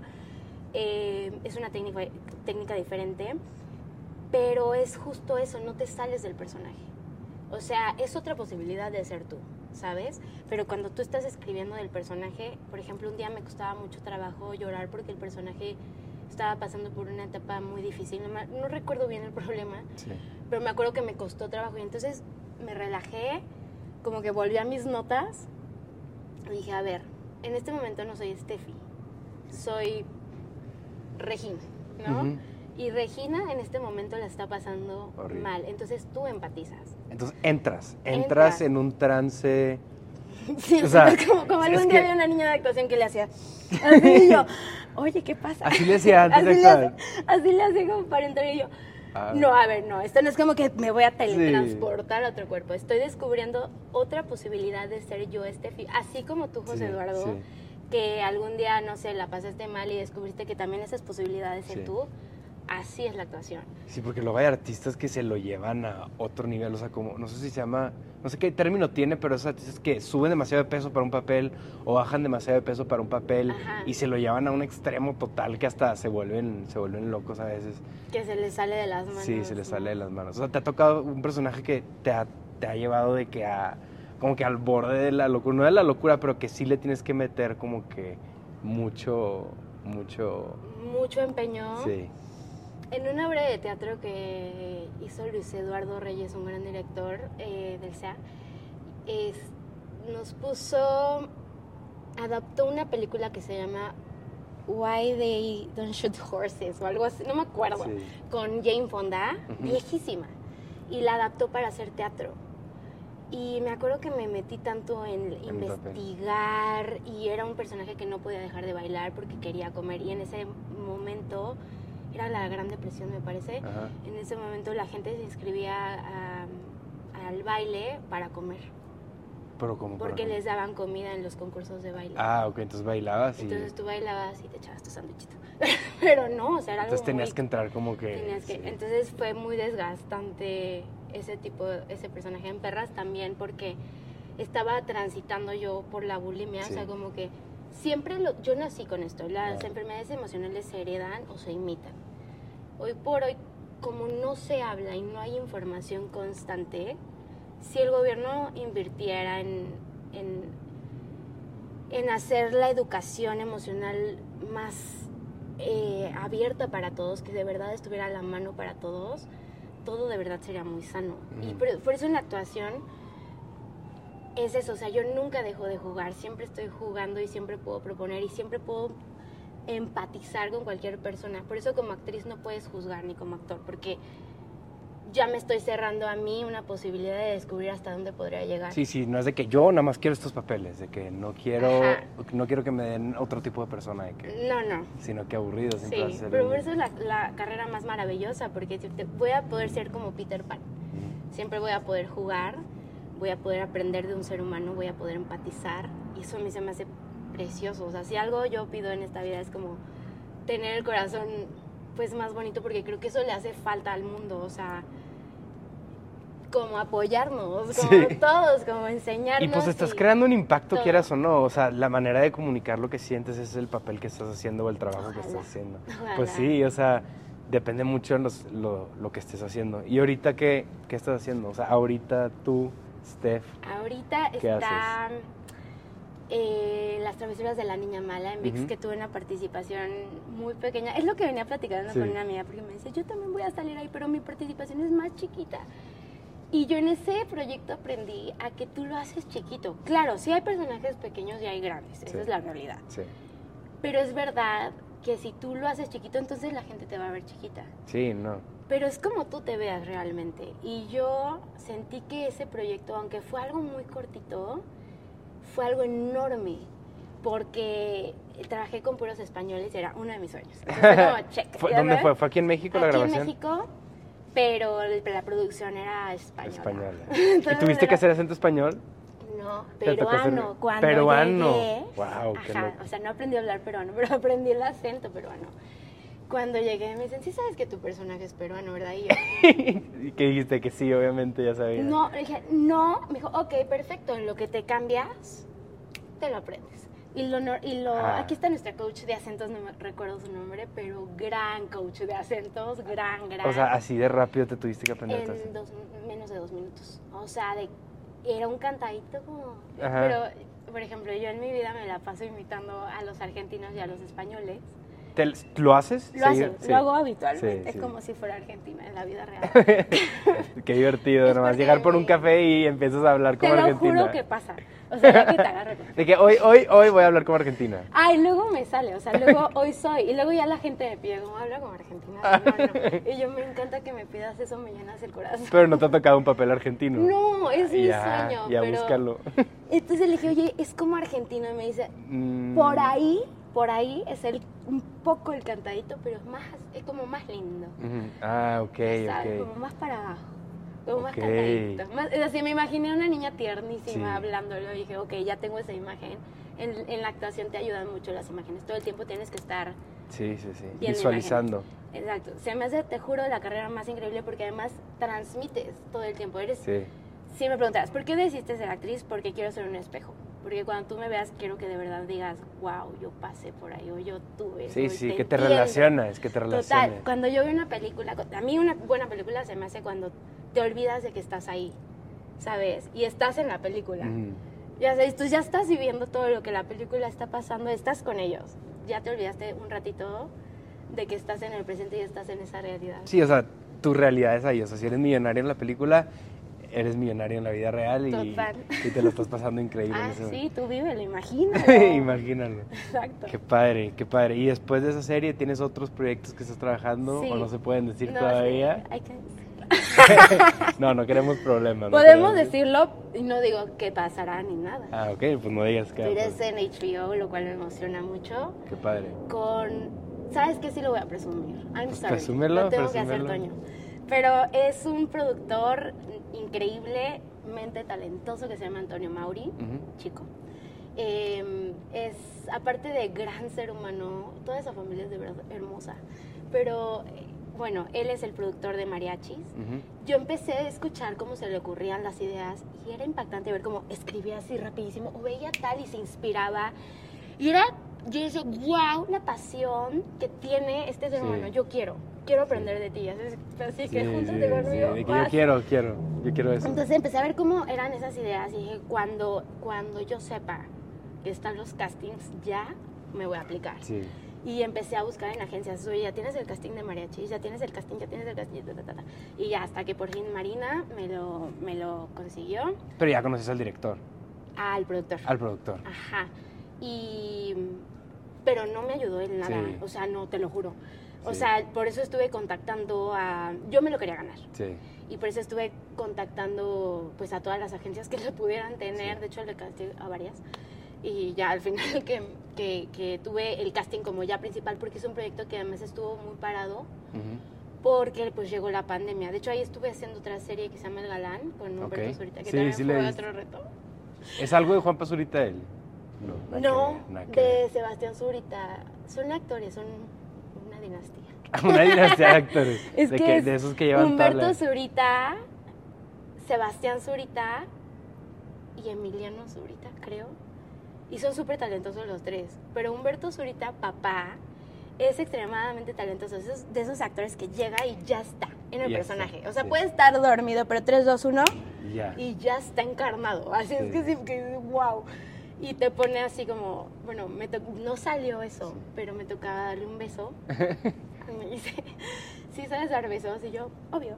Speaker 2: Es una técnica diferente, pero es justo eso, no te sales del personaje. O sea, es otra posibilidad de ser tú, ¿sabes? Pero cuando tú estás escribiendo del personaje, por ejemplo, un día me costaba mucho trabajo llorar porque el personaje estaba pasando por una etapa muy difícil. No recuerdo bien el problema,
Speaker 1: sí.
Speaker 2: Pero me acuerdo que me costó trabajo y entonces me relajé, como que volví a mis notas y dije, a ver, en este momento no soy Steffi, soy Regina, ¿no? Uh-huh. Y Regina en este momento la está pasando horrible, mal, entonces tú empatizas.
Speaker 1: Entonces entras en un trance.
Speaker 2: Sí, o sea, como algún día había una niña de actuación que le hacía así y yo, oye, ¿qué pasa?
Speaker 1: Así le hacía antes de
Speaker 2: actuar. Así le hacía como para entrar y yo, no, a ver, no, esto no es como que me voy a teletransportar a otro cuerpo. Estoy descubriendo otra posibilidad de ser yo, Steffi. Así como tú, José Eduardo, que algún día, no sé, la pasaste mal y descubriste que también esas posibilidades en tú. Así es la actuación.
Speaker 1: Sí, porque luego hay artistas que se lo llevan a otro nivel, o sea, como, no sé si se llama, no sé qué término tiene, pero esos artistas que suben demasiado de peso para un papel o bajan demasiado de peso para un papel. Ajá. Y se lo llevan a un extremo total que hasta se vuelven locos a veces.
Speaker 2: Que se les sale de las manos.
Speaker 1: Sí, se les sale de las manos. O sea, ¿te ha tocado un personaje que te ha llevado de que como que al borde de la locura, no de la locura, pero que sí le tienes que meter como que mucho
Speaker 2: empeño?
Speaker 1: Sí.
Speaker 2: En una obra de teatro que hizo Luis Eduardo Reyes, un gran director del CEA, adaptó una película que se llama Why They Don't Shoot Horses o algo así, no me acuerdo, con Jane Fonda, viejísima, y la adaptó para hacer teatro. Y me acuerdo que me metí tanto en investigar y era un personaje que no podía dejar de bailar porque quería comer y en ese momento... Era la Gran Depresión, me parece. Ajá. En ese momento la gente se inscribía al baile para comer.
Speaker 1: ¿Pero cómo?
Speaker 2: Porque les daban comida en los concursos de baile.
Speaker 1: Ah, ok, entonces bailabas y...
Speaker 2: Entonces tú bailabas y te echabas tu sándwichito. Pero no, o sea, era algo
Speaker 1: entonces tenías que entrar como que...
Speaker 2: Entonces fue muy desgastante ese personaje en Perras también porque estaba transitando yo por la bulimia, o sea, como que... yo nací con esto, las enfermedades emocionales se heredan o se imitan. Hoy por hoy, como no se habla y no hay información constante, si el gobierno invirtiera en hacer la educación emocional más abierta para todos, que de verdad estuviera a la mano para todos, todo de verdad sería muy sano. Y por eso en la actuación... Es eso, o sea, yo nunca dejo de jugar, siempre estoy jugando y siempre puedo proponer y siempre puedo empatizar con cualquier persona. Por eso como actriz no puedes juzgar ni como actor, porque ya me estoy cerrando a mí una posibilidad de descubrir hasta dónde podría llegar.
Speaker 1: Sí, no es de que yo nada más quiero estos papeles, de que no quiero que me den otro tipo de persona, de que
Speaker 2: no.
Speaker 1: Sino que aburrido.
Speaker 2: Sí, pero por eso es la carrera más maravillosa, porque voy a poder ser como Peter Pan. Siempre voy a poder jugar, voy a poder aprender de un ser humano, voy a poder empatizar, y eso a mí se me hace precioso. O sea, si algo yo pido en esta vida es como tener el corazón pues más bonito, porque creo que eso le hace falta al mundo, o sea, como apoyarnos, como todos, como enseñarnos.
Speaker 1: Y pues estás creando un impacto, quieras o no, o sea, la manera de comunicar lo que sientes es el papel que estás haciendo o el trabajo que estás haciendo.
Speaker 2: Ojalá.
Speaker 1: Pues sí, o sea, depende mucho de lo que estés haciendo. ¿Y ahorita qué estás haciendo? O sea, ahorita tú, Steph,
Speaker 2: ahorita
Speaker 1: ¿qué
Speaker 2: está
Speaker 1: haces?
Speaker 2: Las travesuras de la niña mala en ViX, que tuve una participación muy pequeña. Es lo que venía platicando con una amiga, porque me dice, yo también voy a salir ahí, pero mi participación es más chiquita. Y yo en ese proyecto aprendí a que tú lo haces chiquito. Claro, sí hay personajes pequeños y hay grandes, esa es la realidad.
Speaker 1: Sí.
Speaker 2: Pero es verdad que si tú lo haces chiquito, entonces la gente te va a ver chiquita.
Speaker 1: Sí, no.
Speaker 2: Pero es como tú te veas realmente. Y yo sentí que ese proyecto, aunque fue algo muy cortito, fue algo enorme. Porque trabajé con puros españoles y era uno de mis sueños. Entonces, como, check.
Speaker 1: ¿Dónde fue? ¿Fue aquí en México la grabación?
Speaker 2: Aquí en México, pero la producción era española.
Speaker 1: ¿Y tuviste que hacer acento español?
Speaker 2: No, peruano. Cuando
Speaker 1: peruano.
Speaker 2: Llegué,
Speaker 1: Wow, qué loco.
Speaker 2: O sea, no aprendí a hablar peruano, pero aprendí el acento peruano. Cuando llegué me dicen, sí sabes que tu personaje es peruano, ¿verdad? Y yo...
Speaker 1: ¿Y qué dijiste? Que sí, obviamente, ya sabía.
Speaker 2: No, le dije, no. Me dijo, ok, perfecto, en lo que te cambias, te lo aprendes. Aquí está nuestra coach de acentos, no me recuerdo su nombre, pero gran coach de acentos, gran.
Speaker 1: O sea, así de rápido te tuviste que aprender.
Speaker 2: En menos de 2 minutos. O sea, era un cantadito como...
Speaker 1: Ajá.
Speaker 2: Pero, por ejemplo, yo en mi vida me la paso imitando a los argentinos y a los españoles.
Speaker 1: ¿Lo haces?
Speaker 2: Lo hago habitualmente,
Speaker 1: sí.
Speaker 2: es como si fuera argentina en la vida real.
Speaker 1: Qué divertido, nomás llegar por un café y empiezas a hablar como argentina.
Speaker 2: Te lo juro que pasa, o sea, ya que te agarro.
Speaker 1: De que hoy voy a hablar como argentina.
Speaker 2: Y luego me sale, o sea, luego hoy soy, y luego ya la gente me pide, ¿cómo habla como argentina? No. Y yo me encanta que me pidas eso, me llenas el corazón.
Speaker 1: Pero no te ha tocado un papel argentino.
Speaker 2: No, es mi sueño.
Speaker 1: Ya, búscalo.
Speaker 2: Entonces le dije, oye, es como argentino, y me dice, por ahí es un poco el cantadito, pero es como más lindo.
Speaker 1: Ok,
Speaker 2: ¿sabes? Como más para abajo, como más cantadito. Así me imaginé a una niña tiernísima hablándolo y dije, ok, ya tengo esa imagen. En la actuación te ayudan mucho las imágenes, todo el tiempo tienes que estar
Speaker 1: visualizando.
Speaker 2: Exacto, se me hace, te juro, la carrera más increíble porque además transmites todo el tiempo. Si me preguntas, ¿por qué decidiste ser actriz? Porque quiero ser un espejo. Porque cuando tú me veas, quiero que de verdad digas, wow, yo pasé por ahí, o yo tuve eso.
Speaker 1: Sí, que te relacionas,
Speaker 2: Total, cuando yo veo una película, a mí una buena película se me hace cuando te olvidas de que estás ahí, ¿sabes? Y estás en la película. Ya sabes, tú ya estás viviendo todo lo que la película está pasando, estás con ellos. Ya te olvidaste un ratito de que estás en el presente y estás en esa realidad.
Speaker 1: Sí, o sea, tu realidad es ahí. O sea, si eres millonario en la película, eres millonario en la vida real y te lo estás pasando increíble.
Speaker 2: Sí, tú vívelo, imagínalo.
Speaker 1: Imagínalo.
Speaker 2: Exacto.
Speaker 1: Qué padre, qué padre. ¿Y después de esa serie tienes otros proyectos que estás trabajando o no se pueden decir todavía?
Speaker 2: Hay que decirlo.
Speaker 1: No queremos problemas.
Speaker 2: Podemos decirlo y no digo qué pasará ni nada.
Speaker 1: Ok, pues no digas que...
Speaker 2: Eres en HBO, lo cual me emociona mucho.
Speaker 1: Qué padre.
Speaker 2: ¿Sabes qué? Sí lo voy a presumir.
Speaker 1: Presúmelo,
Speaker 2: lo tengo que hacer, Toño. Pero es un productor increíblemente talentoso que se llama Antonio Mauri, chico. Es, aparte de gran ser humano, toda esa familia es de verdad hermosa. Pero, bueno, él es el productor de Mariachis. Yo empecé a escuchar cómo se le ocurrían las ideas y era impactante ver cómo escribía así rapidísimo o veía tal y se inspiraba. Y yo decía, wow, la pasión que tiene este ser humano. Yo quiero aprender de ti. Así que júntate conmigo.
Speaker 1: De que yo quiero eso.
Speaker 2: Entonces empecé a ver cómo eran esas ideas y dije, cuando yo sepa que están los castings, ya me voy a aplicar. Y empecé a buscar en agencias, oye, ya tienes el casting de mariachis, ya tienes el casting, y ya hasta que por fin Marina me lo consiguió.
Speaker 1: Pero ya conoces al director.
Speaker 2: Al productor. Ajá. Pero no me ayudó en nada, o sea, no, te lo juro. O sea, por eso estuve contactando yo me lo quería ganar. Y por eso estuve contactando pues a todas las agencias que lo pudieran tener, de hecho le casté a varias. Y ya al final que tuve el casting como ya principal, porque es un proyecto que además estuvo muy parado, porque pues llegó la pandemia. De hecho ahí estuve haciendo otra serie que se llama El Galán, con Humberto Zurita, que también fue otro reto.
Speaker 1: ¿Es algo de Juan Pazurita él?
Speaker 2: No, de Sebastián Zurita. Son actores, son una dinastía.
Speaker 1: Una dinastía de actores.
Speaker 2: De
Speaker 1: esos que llevan
Speaker 2: Humberto Zurita, Sebastián Zurita y Emiliano Zurita, creo. Y son súper talentosos los tres. Pero Humberto Zurita, papá, es extremadamente talentoso. Es de esos actores que llega y ya está en el personaje. O sea,
Speaker 1: sí.
Speaker 2: puede estar dormido, pero 3, 2, 1
Speaker 1: Ya.
Speaker 2: y ya está encarnado. Así es que sí, que wow. Y te pone así como, bueno, no salió eso, pero me tocaba darle un beso. Y me dice, ¿sí sabes dar besos? Y yo, obvio.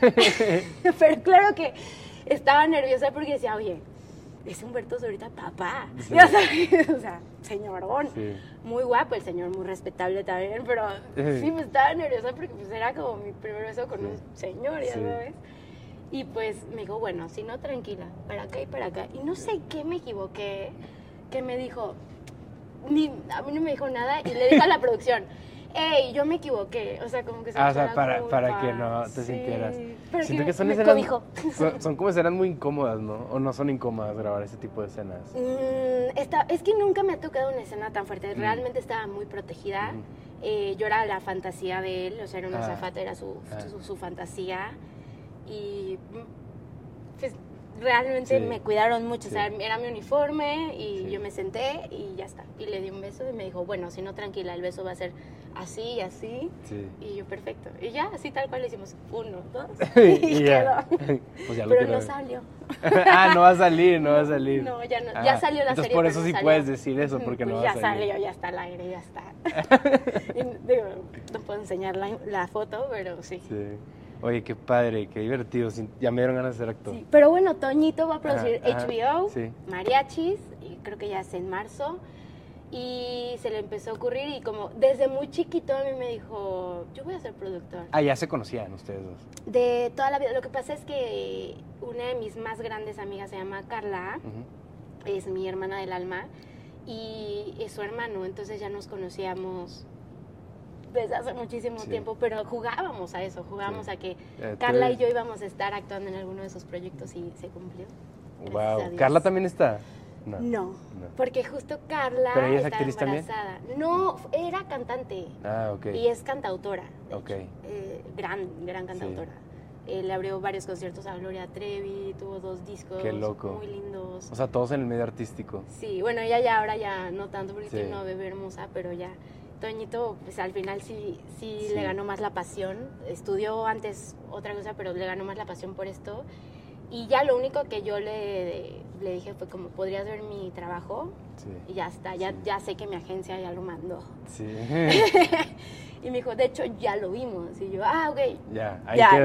Speaker 2: Pero claro que estaba nerviosa porque decía, oye, es Humberto ahorita papá. Sí. Ya sabes, o sea, señorón. Sí. Muy guapo el señor, muy respetable también, pero sí me estaba nerviosa porque pues era como mi primer beso con un señor, ya sabes. Y pues me dijo, bueno, si no, tranquila, para acá y para acá. Y no sé qué me equivoqué, que me dijo, a mí no me dijo nada, y le dijo a la producción, ¡ey, yo me equivoqué! O sea, como que se
Speaker 1: o sea, para que no te sintieras. Siento que son escenas, son como escenas muy incómodas, ¿no? ¿O no son incómodas grabar ese tipo de escenas?
Speaker 2: Es que nunca me ha tocado una escena tan fuerte. Realmente estaba muy protegida. Yo era la fantasía de él, o sea, era una azafata, era su fantasía. Y pues realmente me cuidaron mucho, o sea, era mi uniforme y yo me senté y ya está. Y le di un beso y me dijo, bueno, si no, tranquila, el beso va a ser así y así. Y yo, perfecto. Y ya, así tal cual le hicimos 1, 2 y quedó. Pues ya pero no salió.
Speaker 1: No va a salir, no va a salir.
Speaker 2: No, ya no, ya salió la serie.
Speaker 1: Por eso sí puedes decir eso, porque
Speaker 2: pues
Speaker 1: no va a salir.
Speaker 2: Ya salió, ya está al aire, ya está. Y, digo, no puedo enseñar la foto, pero sí.
Speaker 1: Oye, qué padre, qué divertido. Ya me dieron ganas de ser actor.
Speaker 2: Sí, pero bueno, Toñito va a producir HBO, Mariachis, y creo que ya es en marzo. Y se le empezó a ocurrir y como desde muy chiquito a mí me dijo, yo voy a ser productor.
Speaker 1: Ya se conocían ustedes dos.
Speaker 2: De toda la vida. Lo que pasa es que una de mis más grandes amigas se llama Carla, es mi hermana del alma, y es su hermano, entonces ya nos conocíamos desde hace muchísimo tiempo, pero jugábamos a eso, jugábamos a que Carla y yo íbamos a estar actuando en alguno de esos proyectos y se cumplió.
Speaker 1: Wow, ¿Carla también está?
Speaker 2: No, porque justo Carla
Speaker 1: ¿pero ella es
Speaker 2: estaba
Speaker 1: actriz
Speaker 2: embarazada.
Speaker 1: También?
Speaker 2: No, era cantante.
Speaker 1: Ok.
Speaker 2: Y es cantautora. Gran cantautora. Le abrió varios conciertos a Gloria Trevi, tuvo 2 discos.
Speaker 1: Qué loco.
Speaker 2: Muy lindos.
Speaker 1: O sea, todos en el medio artístico.
Speaker 2: Sí, bueno, ella ahora ya no tanto porque tiene una bebé hermosa, pero ya. Toñito, pues al final sí le ganó más la pasión. Estudió antes otra cosa, pero le ganó más la pasión por esto. Y ya lo único que yo le dije fue como, ¿podrías ver mi trabajo? Y ya está, ya sé que mi agencia ya lo mandó. Y me dijo, de hecho, ya lo vimos. Y yo, ok. Ya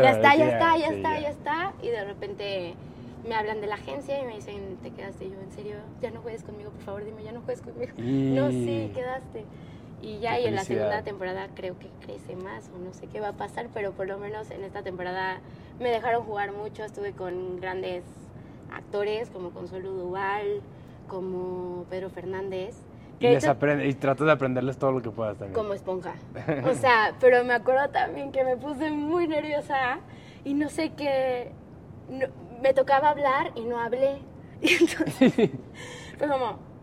Speaker 2: está. Y de repente me hablan de la agencia y me dicen, ¿te quedaste? Y yo, ¿en serio? ¿Ya no juegues conmigo? Por favor, dime, ¿ya no juegues conmigo? No, sí, quedaste. Y ya, y en la segunda temporada creo que crece más o no sé qué va a pasar, pero por lo menos en esta temporada me dejaron jugar mucho. Estuve con grandes actores como Consuelo Duval, como Pedro Fernández.
Speaker 1: Y tratas de aprenderles todo lo que puedas también.
Speaker 2: Como esponja. O sea, pero me acuerdo también que me puse muy nerviosa y no sé qué... me tocaba hablar y no hablé. Y entonces fue como...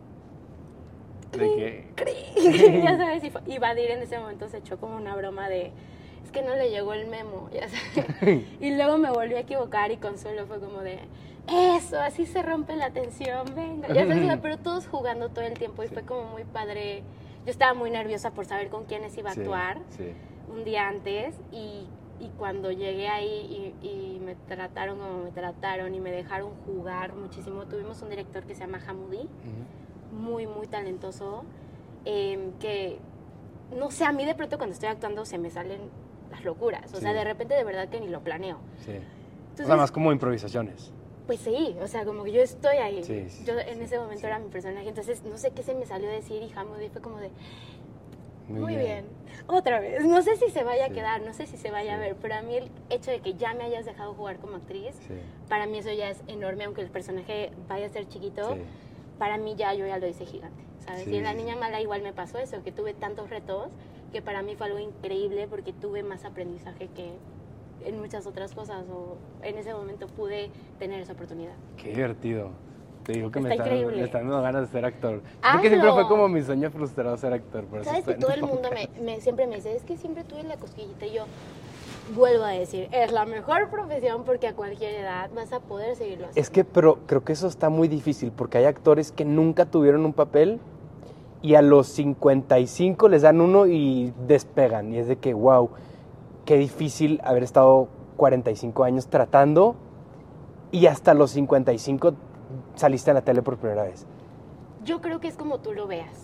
Speaker 2: ya sabes, y Badir en ese momento se echó como una broma de es que no le llegó el memo, ya sabes. Y luego me volví a equivocar y Consuelo fue como de eso, así se rompe la tensión, venga, ya sabes, pero todos jugando todo el tiempo y fue como muy padre. Yo estaba muy nerviosa por saber con quiénes iba a actuar un día antes y cuando llegué ahí y me trataron como me trataron y me dejaron jugar muchísimo. Tuvimos un director que se llama Hamudi, muy, muy talentoso, que, no sé, a mí de pronto cuando estoy actuando se me salen las locuras, o sea, de repente de verdad que ni lo planeo. Entonces,
Speaker 1: o sea, más como improvisaciones.
Speaker 2: Pues sí, o sea, como que yo estoy ahí, yo en ese momento era mi personaje, entonces no sé qué se me salió a decir y Hamudi fue como de, muy bien, otra vez, no sé si se vaya a quedar, no sé si se vaya a ver, pero a mí el hecho de que ya me hayas dejado jugar como actriz, para mí eso ya es enorme, aunque el personaje vaya a ser chiquito, para mí yo ya lo hice gigante, ¿sabes? Y en La Niña Mala igual me pasó eso, que tuve tantos retos que para mí fue algo increíble porque tuve más aprendizaje que en muchas otras cosas o en ese momento pude tener esa oportunidad.
Speaker 1: Qué divertido. Te digo que me están dando ganas de ser actor.
Speaker 2: Porque
Speaker 1: siempre fue como mi sueño frustrado ser actor. Por
Speaker 2: ¿sabes que todo el mundo siempre me dice, es que siempre tuve la cosquillita? Y yo vuelvo a decir, es la mejor profesión porque a cualquier edad vas a poder seguirlo haciendo.
Speaker 1: Es que, pero creo que eso está muy difícil porque hay actores que nunca tuvieron un papel y a los 55 les dan uno y despegan. Y es de que, wow, qué difícil haber estado 45 años tratando y hasta los 55 saliste en la tele por primera vez.
Speaker 2: Yo creo que es como tú lo veas.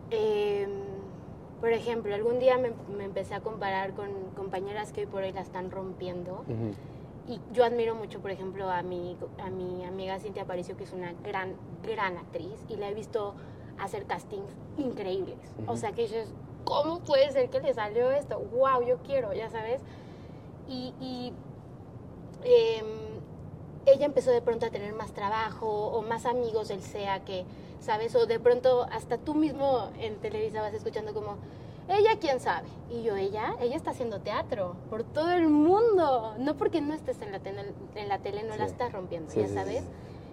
Speaker 2: Por ejemplo, algún día me empecé a comparar con compañeras que hoy por hoy la están rompiendo. Y yo admiro mucho, por ejemplo, a mi amiga Cintia Aparicio, que es una gran actriz, y la he visto hacer castings increíbles. O sea, que dices, ¿cómo puede ser que le salió esto? ¡Wow! Yo quiero, ya sabes. Ella empezó de pronto a tener más trabajo o más amigos del SEA que, ¿sabes? O de pronto hasta tú mismo en Televisa vas escuchando como, ella quién sabe. Y yo, ella está haciendo teatro por todo el mundo. No porque no estés en la tele no la estás rompiendo, ya sabes.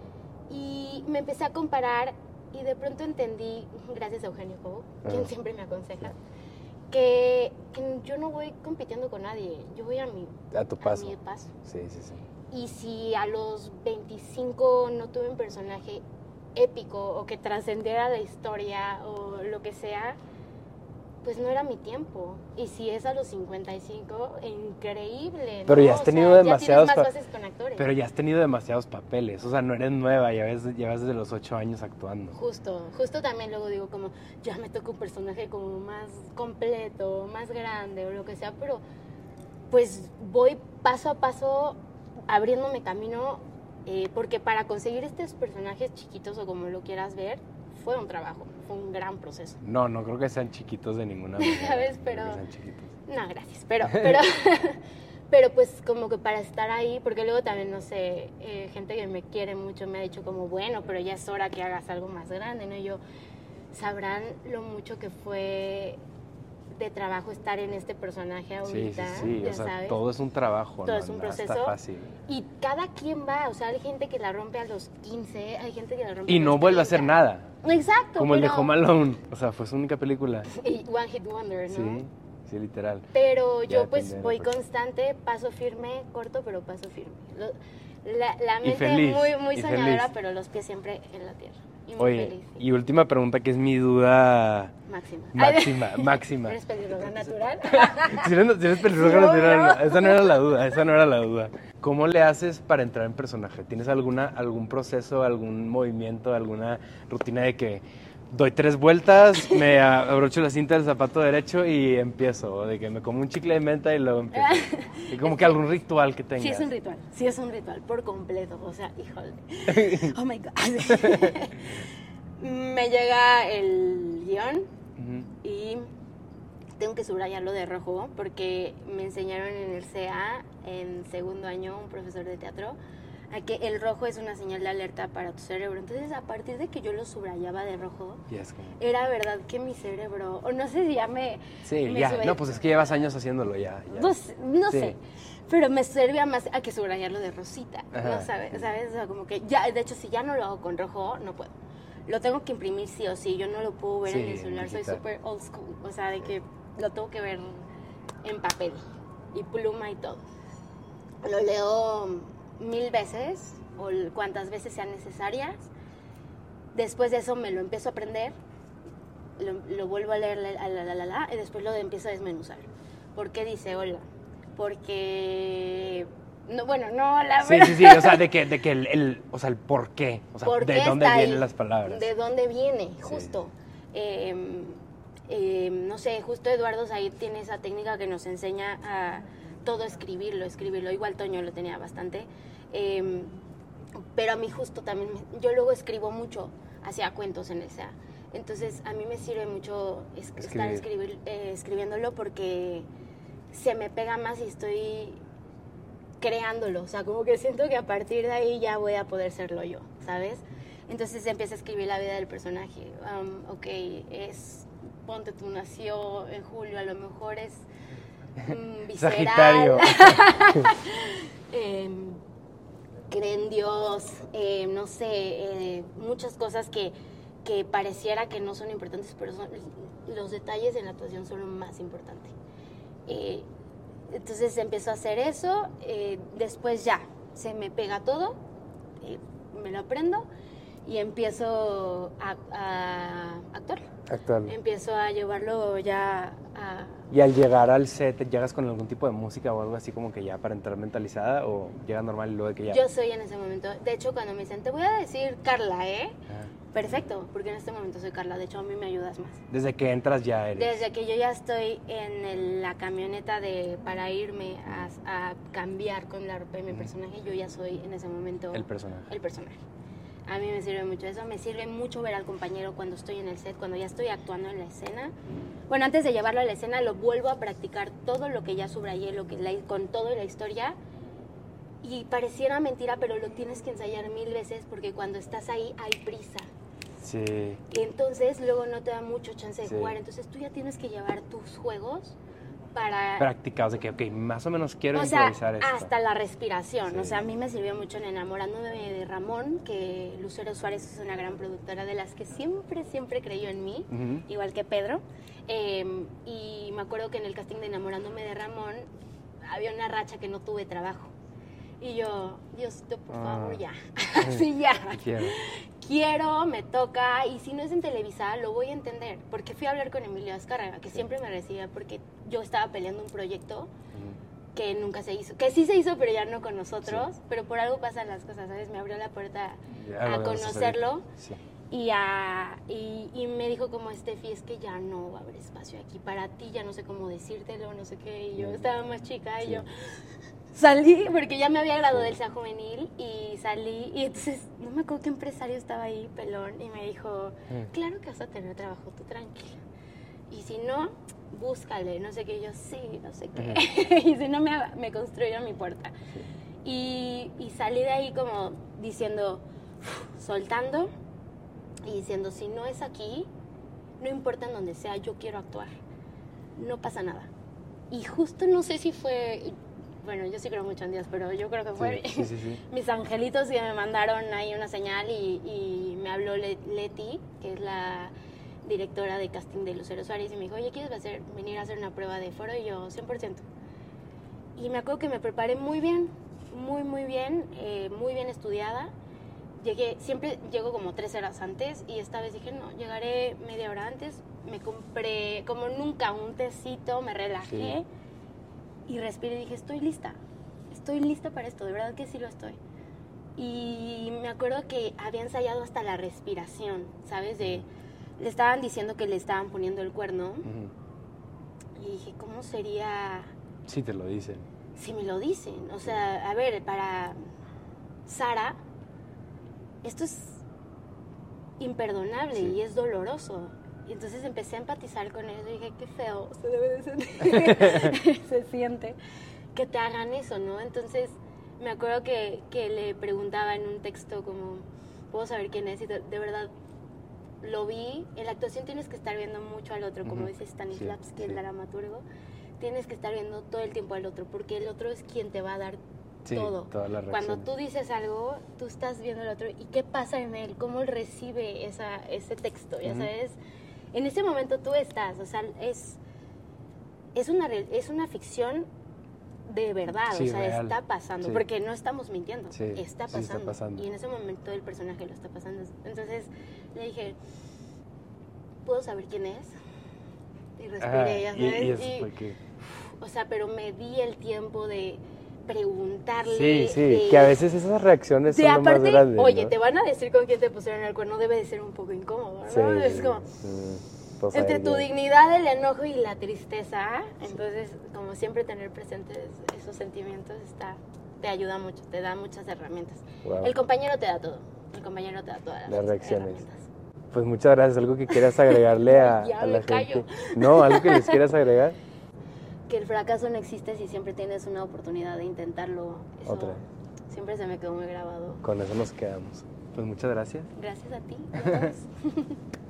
Speaker 2: Y me empecé a comparar y de pronto entendí, gracias a Eugenio Cobo, quien siempre me aconseja, que yo no voy compitiendo con nadie. Yo voy a
Speaker 1: tu paso.
Speaker 2: A mi paso.
Speaker 1: Sí.
Speaker 2: Y si a los 25 no tuve un personaje épico o que trascendiera la historia o lo que sea, pues no era mi tiempo. Y si es a los 55, increíble, ¿no?
Speaker 1: Pero ya has tenido demasiados
Speaker 2: ya tienes más bases con actores.
Speaker 1: Pero ya has tenido demasiados papeles. O sea, no eres nueva, llevas desde los 8 años actuando.
Speaker 2: Justo también luego digo como, ya me toca un personaje como más completo, más grande o lo que sea, pero pues voy paso a paso abriéndome camino, porque para conseguir estos personajes chiquitos o como lo quieras ver, fue un trabajo, fue un gran proceso.
Speaker 1: No creo que sean chiquitos de ninguna manera.
Speaker 2: ¿Sabes? Pero no, gracias, pero pues como que para estar ahí, porque luego también, no sé, gente que me quiere mucho me ha dicho como, bueno, pero ya es hora que hagas algo más grande, ¿no? Y yo, sabrán lo mucho que fue de trabajo estar en este personaje ahorita,
Speaker 1: sí.
Speaker 2: ya
Speaker 1: o sea,
Speaker 2: sabes.
Speaker 1: Todo es un trabajo,
Speaker 2: todo es un proceso.
Speaker 1: Está fácil.
Speaker 2: Y cada quien va, o sea, hay gente que la rompe a los 15, hay gente que la rompe
Speaker 1: y
Speaker 2: a los
Speaker 1: no vuelve
Speaker 2: 30.
Speaker 1: a hacer nada.
Speaker 2: Exacto.
Speaker 1: Como el de Home Alone, o sea, fue su única película.
Speaker 2: Y One Hit Wonder, ¿no?
Speaker 1: Sí, literal.
Speaker 2: Pero yo pues voy constante, paso firme, corto, pero paso firme. La mente muy soñadora, pero los pies siempre en la tierra. Y muy feliz.
Speaker 1: Y última pregunta, que es mi duda máxima.
Speaker 2: ¿Eres pelirroja natural?
Speaker 1: Si eres pelirroja natural, no. Esa no era la duda. ¿Cómo le haces para entrar en personaje? ¿Tienes algún proceso, algún movimiento, alguna rutina de que doy 3 vueltas, me abrocho la cinta del zapato derecho y empiezo? O de que me como un chicle de menta y luego empiezo. Y como que algún ritual que tengas.
Speaker 2: Sí es un ritual, por completo. O sea, híjole. Oh my God. Me llega el guión y tengo que subrayarlo de rojo porque me enseñaron en el CA, en segundo año, un profesor de teatro, a que el rojo es una señal de alerta para tu cerebro. Entonces, a partir de que yo lo subrayaba de rojo, era verdad que mi cerebro, o no sé si ya me...
Speaker 1: Sí, ya, no, pues es que llevas años haciéndolo ya.
Speaker 2: No sé, pero me servía más a que subrayarlo de rosita, ¿no sabes? O sea, como que ya, de hecho, si ya no lo hago con rojo, no puedo. Lo tengo que imprimir sí o sí, yo no lo puedo ver en el celular, soy súper old school, o sea, de que lo tengo que ver en papel y pluma y todo. Lo leo 1000 veces o cuantas veces sean necesarias. Después de eso me lo empiezo a aprender, lo vuelvo a leer y después lo empiezo a desmenuzar. ¿Por qué dice hola? Porque no, bueno, no la verdad.
Speaker 1: Sí, o sea, de que el por qué, o sea, de dónde vienen las palabras.
Speaker 2: De dónde viene, justo. No sé, justo Eduardo Said tiene esa técnica que nos enseña a todo escribirlo. Igual Toño lo tenía bastante. Pero a mí justo también, yo luego escribo mucho, hacía cuentos en el SEA. Entonces a mí me sirve mucho estar escribiéndolo porque se me pega más y estoy creándolo. O sea, como que siento que a partir de ahí ya voy a poder serlo yo, ¿sabes? Entonces empieza a escribir la vida del personaje. Ponte tú, nació en julio, a lo mejor es visceral.
Speaker 1: Sagitario.
Speaker 2: Cree en Dios, no sé, muchas cosas que pareciera que no son importantes, pero los detalles en la actuación son lo más importante. Entonces empiezo a hacer eso, después ya se me pega todo, me lo aprendo y empiezo a actuar.
Speaker 1: actual.
Speaker 2: Empiezo a llevarlo ya a...
Speaker 1: ¿Y al llegar al set, llegas con algún tipo de música o algo así como que ya para entrar mentalizada o llega normal y luego de que ya...?
Speaker 2: Yo soy en ese momento, de hecho cuando me dicen, te voy a decir Carla, perfecto, porque en este momento soy Carla, de hecho a mí me ayudas más.
Speaker 1: Desde que entras ya eres.
Speaker 2: Desde que yo ya estoy en la camioneta para irme a cambiar con la ropa de mi personaje, yo ya soy en ese momento...
Speaker 1: El personaje.
Speaker 2: El personaje. A mí me sirve mucho eso, me sirve mucho ver al compañero cuando estoy en el set, cuando ya estoy actuando en la escena. Bueno, antes de llevarlo a la escena lo vuelvo a practicar todo lo que ya subrayé, con todo la historia. Y pareciera mentira, pero lo tienes que ensayar 1000 veces porque cuando estás ahí hay prisa.
Speaker 1: Sí.
Speaker 2: Y entonces luego no te da mucho chance de jugar, entonces tú ya tienes que llevar tus juegos para...
Speaker 1: practicados, de que, ok, más o menos quiero improvisar esto.
Speaker 2: Hasta la respiración, o sea, a mí me sirvió mucho en Enamorándome de Ramón, que Lucero Suárez es una gran productora de las que siempre creyó en mí, igual que Pedro, y me acuerdo que en el casting de Enamorándome de Ramón había una racha que no tuve trabajo, y yo, Diosito, por favor, ya, así ya. Quiero, me toca, y si no es en Televisa, lo voy a entender, porque fui a hablar con Emilio Azcárraga, que siempre me recibía, porque yo estaba peleando un proyecto que nunca se hizo, que sí se hizo, pero ya no con nosotros, pero por algo pasan las cosas, ¿sabes? Me abrió la puerta a conocerlo, y me dijo como, Steffi, es que ya no va a haber espacio aquí para ti, ya no sé cómo decírtelo, no sé qué, y yo estaba más chica, y yo... Salí, porque ya me había graduado del SEA Juvenil y salí, y entonces no me acuerdo qué empresario estaba ahí, pelón, y me dijo, claro que vas a tener trabajo, tú tranquila. Y si no, búscale, no sé qué, y yo sí, no sé qué. Y si no, me construyeron mi puerta. Y salí de ahí como diciendo, soltando, y diciendo, si no es aquí, no importa en donde sea, yo quiero actuar. No pasa nada. Y justo no sé si fue... Bueno, yo sí creo mucho en Dios, pero yo creo que fue mis angelitos que me mandaron ahí una señal y me habló Leti, que es la directora de casting de Lucero Suárez, y me dijo, oye, ¿quieres venir a hacer una prueba de foro? Y yo, 100%. Y me acuerdo que me preparé muy bien, muy bien estudiada. Siempre llego como 3 horas antes, y esta vez dije, no, llegaré media hora antes. Me compré, como nunca, un tecito, me relajé. Y respiré y dije, estoy lista para esto, de verdad que sí lo estoy. Y me acuerdo que había ensayado hasta la respiración, ¿sabes? Le estaban diciendo que le estaban poniendo el cuerno. Y dije, ¿cómo sería?
Speaker 1: Sí, te lo dicen.
Speaker 2: Si me lo dicen. O sea, a ver, para Sara, esto es imperdonable y es doloroso. Y entonces empecé a empatizar con eso y dije, qué feo se debe de sentir, se siente que te hagan eso, ¿no? Entonces me acuerdo que le preguntaba en un texto como, ¿puedo saber quién es? Y de verdad lo vi. En la actuación tienes que estar viendo mucho al otro, como dice Stanislavski, el dramaturgo. Tienes que estar viendo todo el tiempo al otro, porque el otro es quien te va a dar todo. Cuando tú dices algo, tú estás viendo al otro y qué pasa en él, cómo él recibe ese texto, ya sabes. En ese momento tú estás, o sea, es una ficción de verdad, o sea, real. Está pasando, porque no estamos mintiendo, está pasando. Y en ese momento el personaje lo está pasando. Entonces le dije, ¿puedo saber quién es? Y respiré, ya sabes. O sea, pero me di el tiempo de preguntarle.
Speaker 1: Sí, que a veces esas reacciones son lo más grandes,
Speaker 2: oye,
Speaker 1: ¿no?
Speaker 2: te van a decir con quién te pusieron el cuerno, debe de ser un poco incómodo, ¿no? Es como, entre tu dignidad, el enojo y la tristeza, entonces, como siempre tener presentes esos sentimientos te ayuda mucho, te da muchas herramientas. Wow. El compañero te da todo, todas las reacciones. Herramientas.
Speaker 1: Pues muchas gracias. ¿Algo que quieras agregarle a la gente? No, ¿algo que les quieras agregar?
Speaker 2: Que el fracaso no existe si siempre tienes una oportunidad de intentarlo. Eso siempre se me quedó muy grabado.
Speaker 1: Con eso nos quedamos. Pues muchas gracias.
Speaker 2: Gracias a ti. A todos.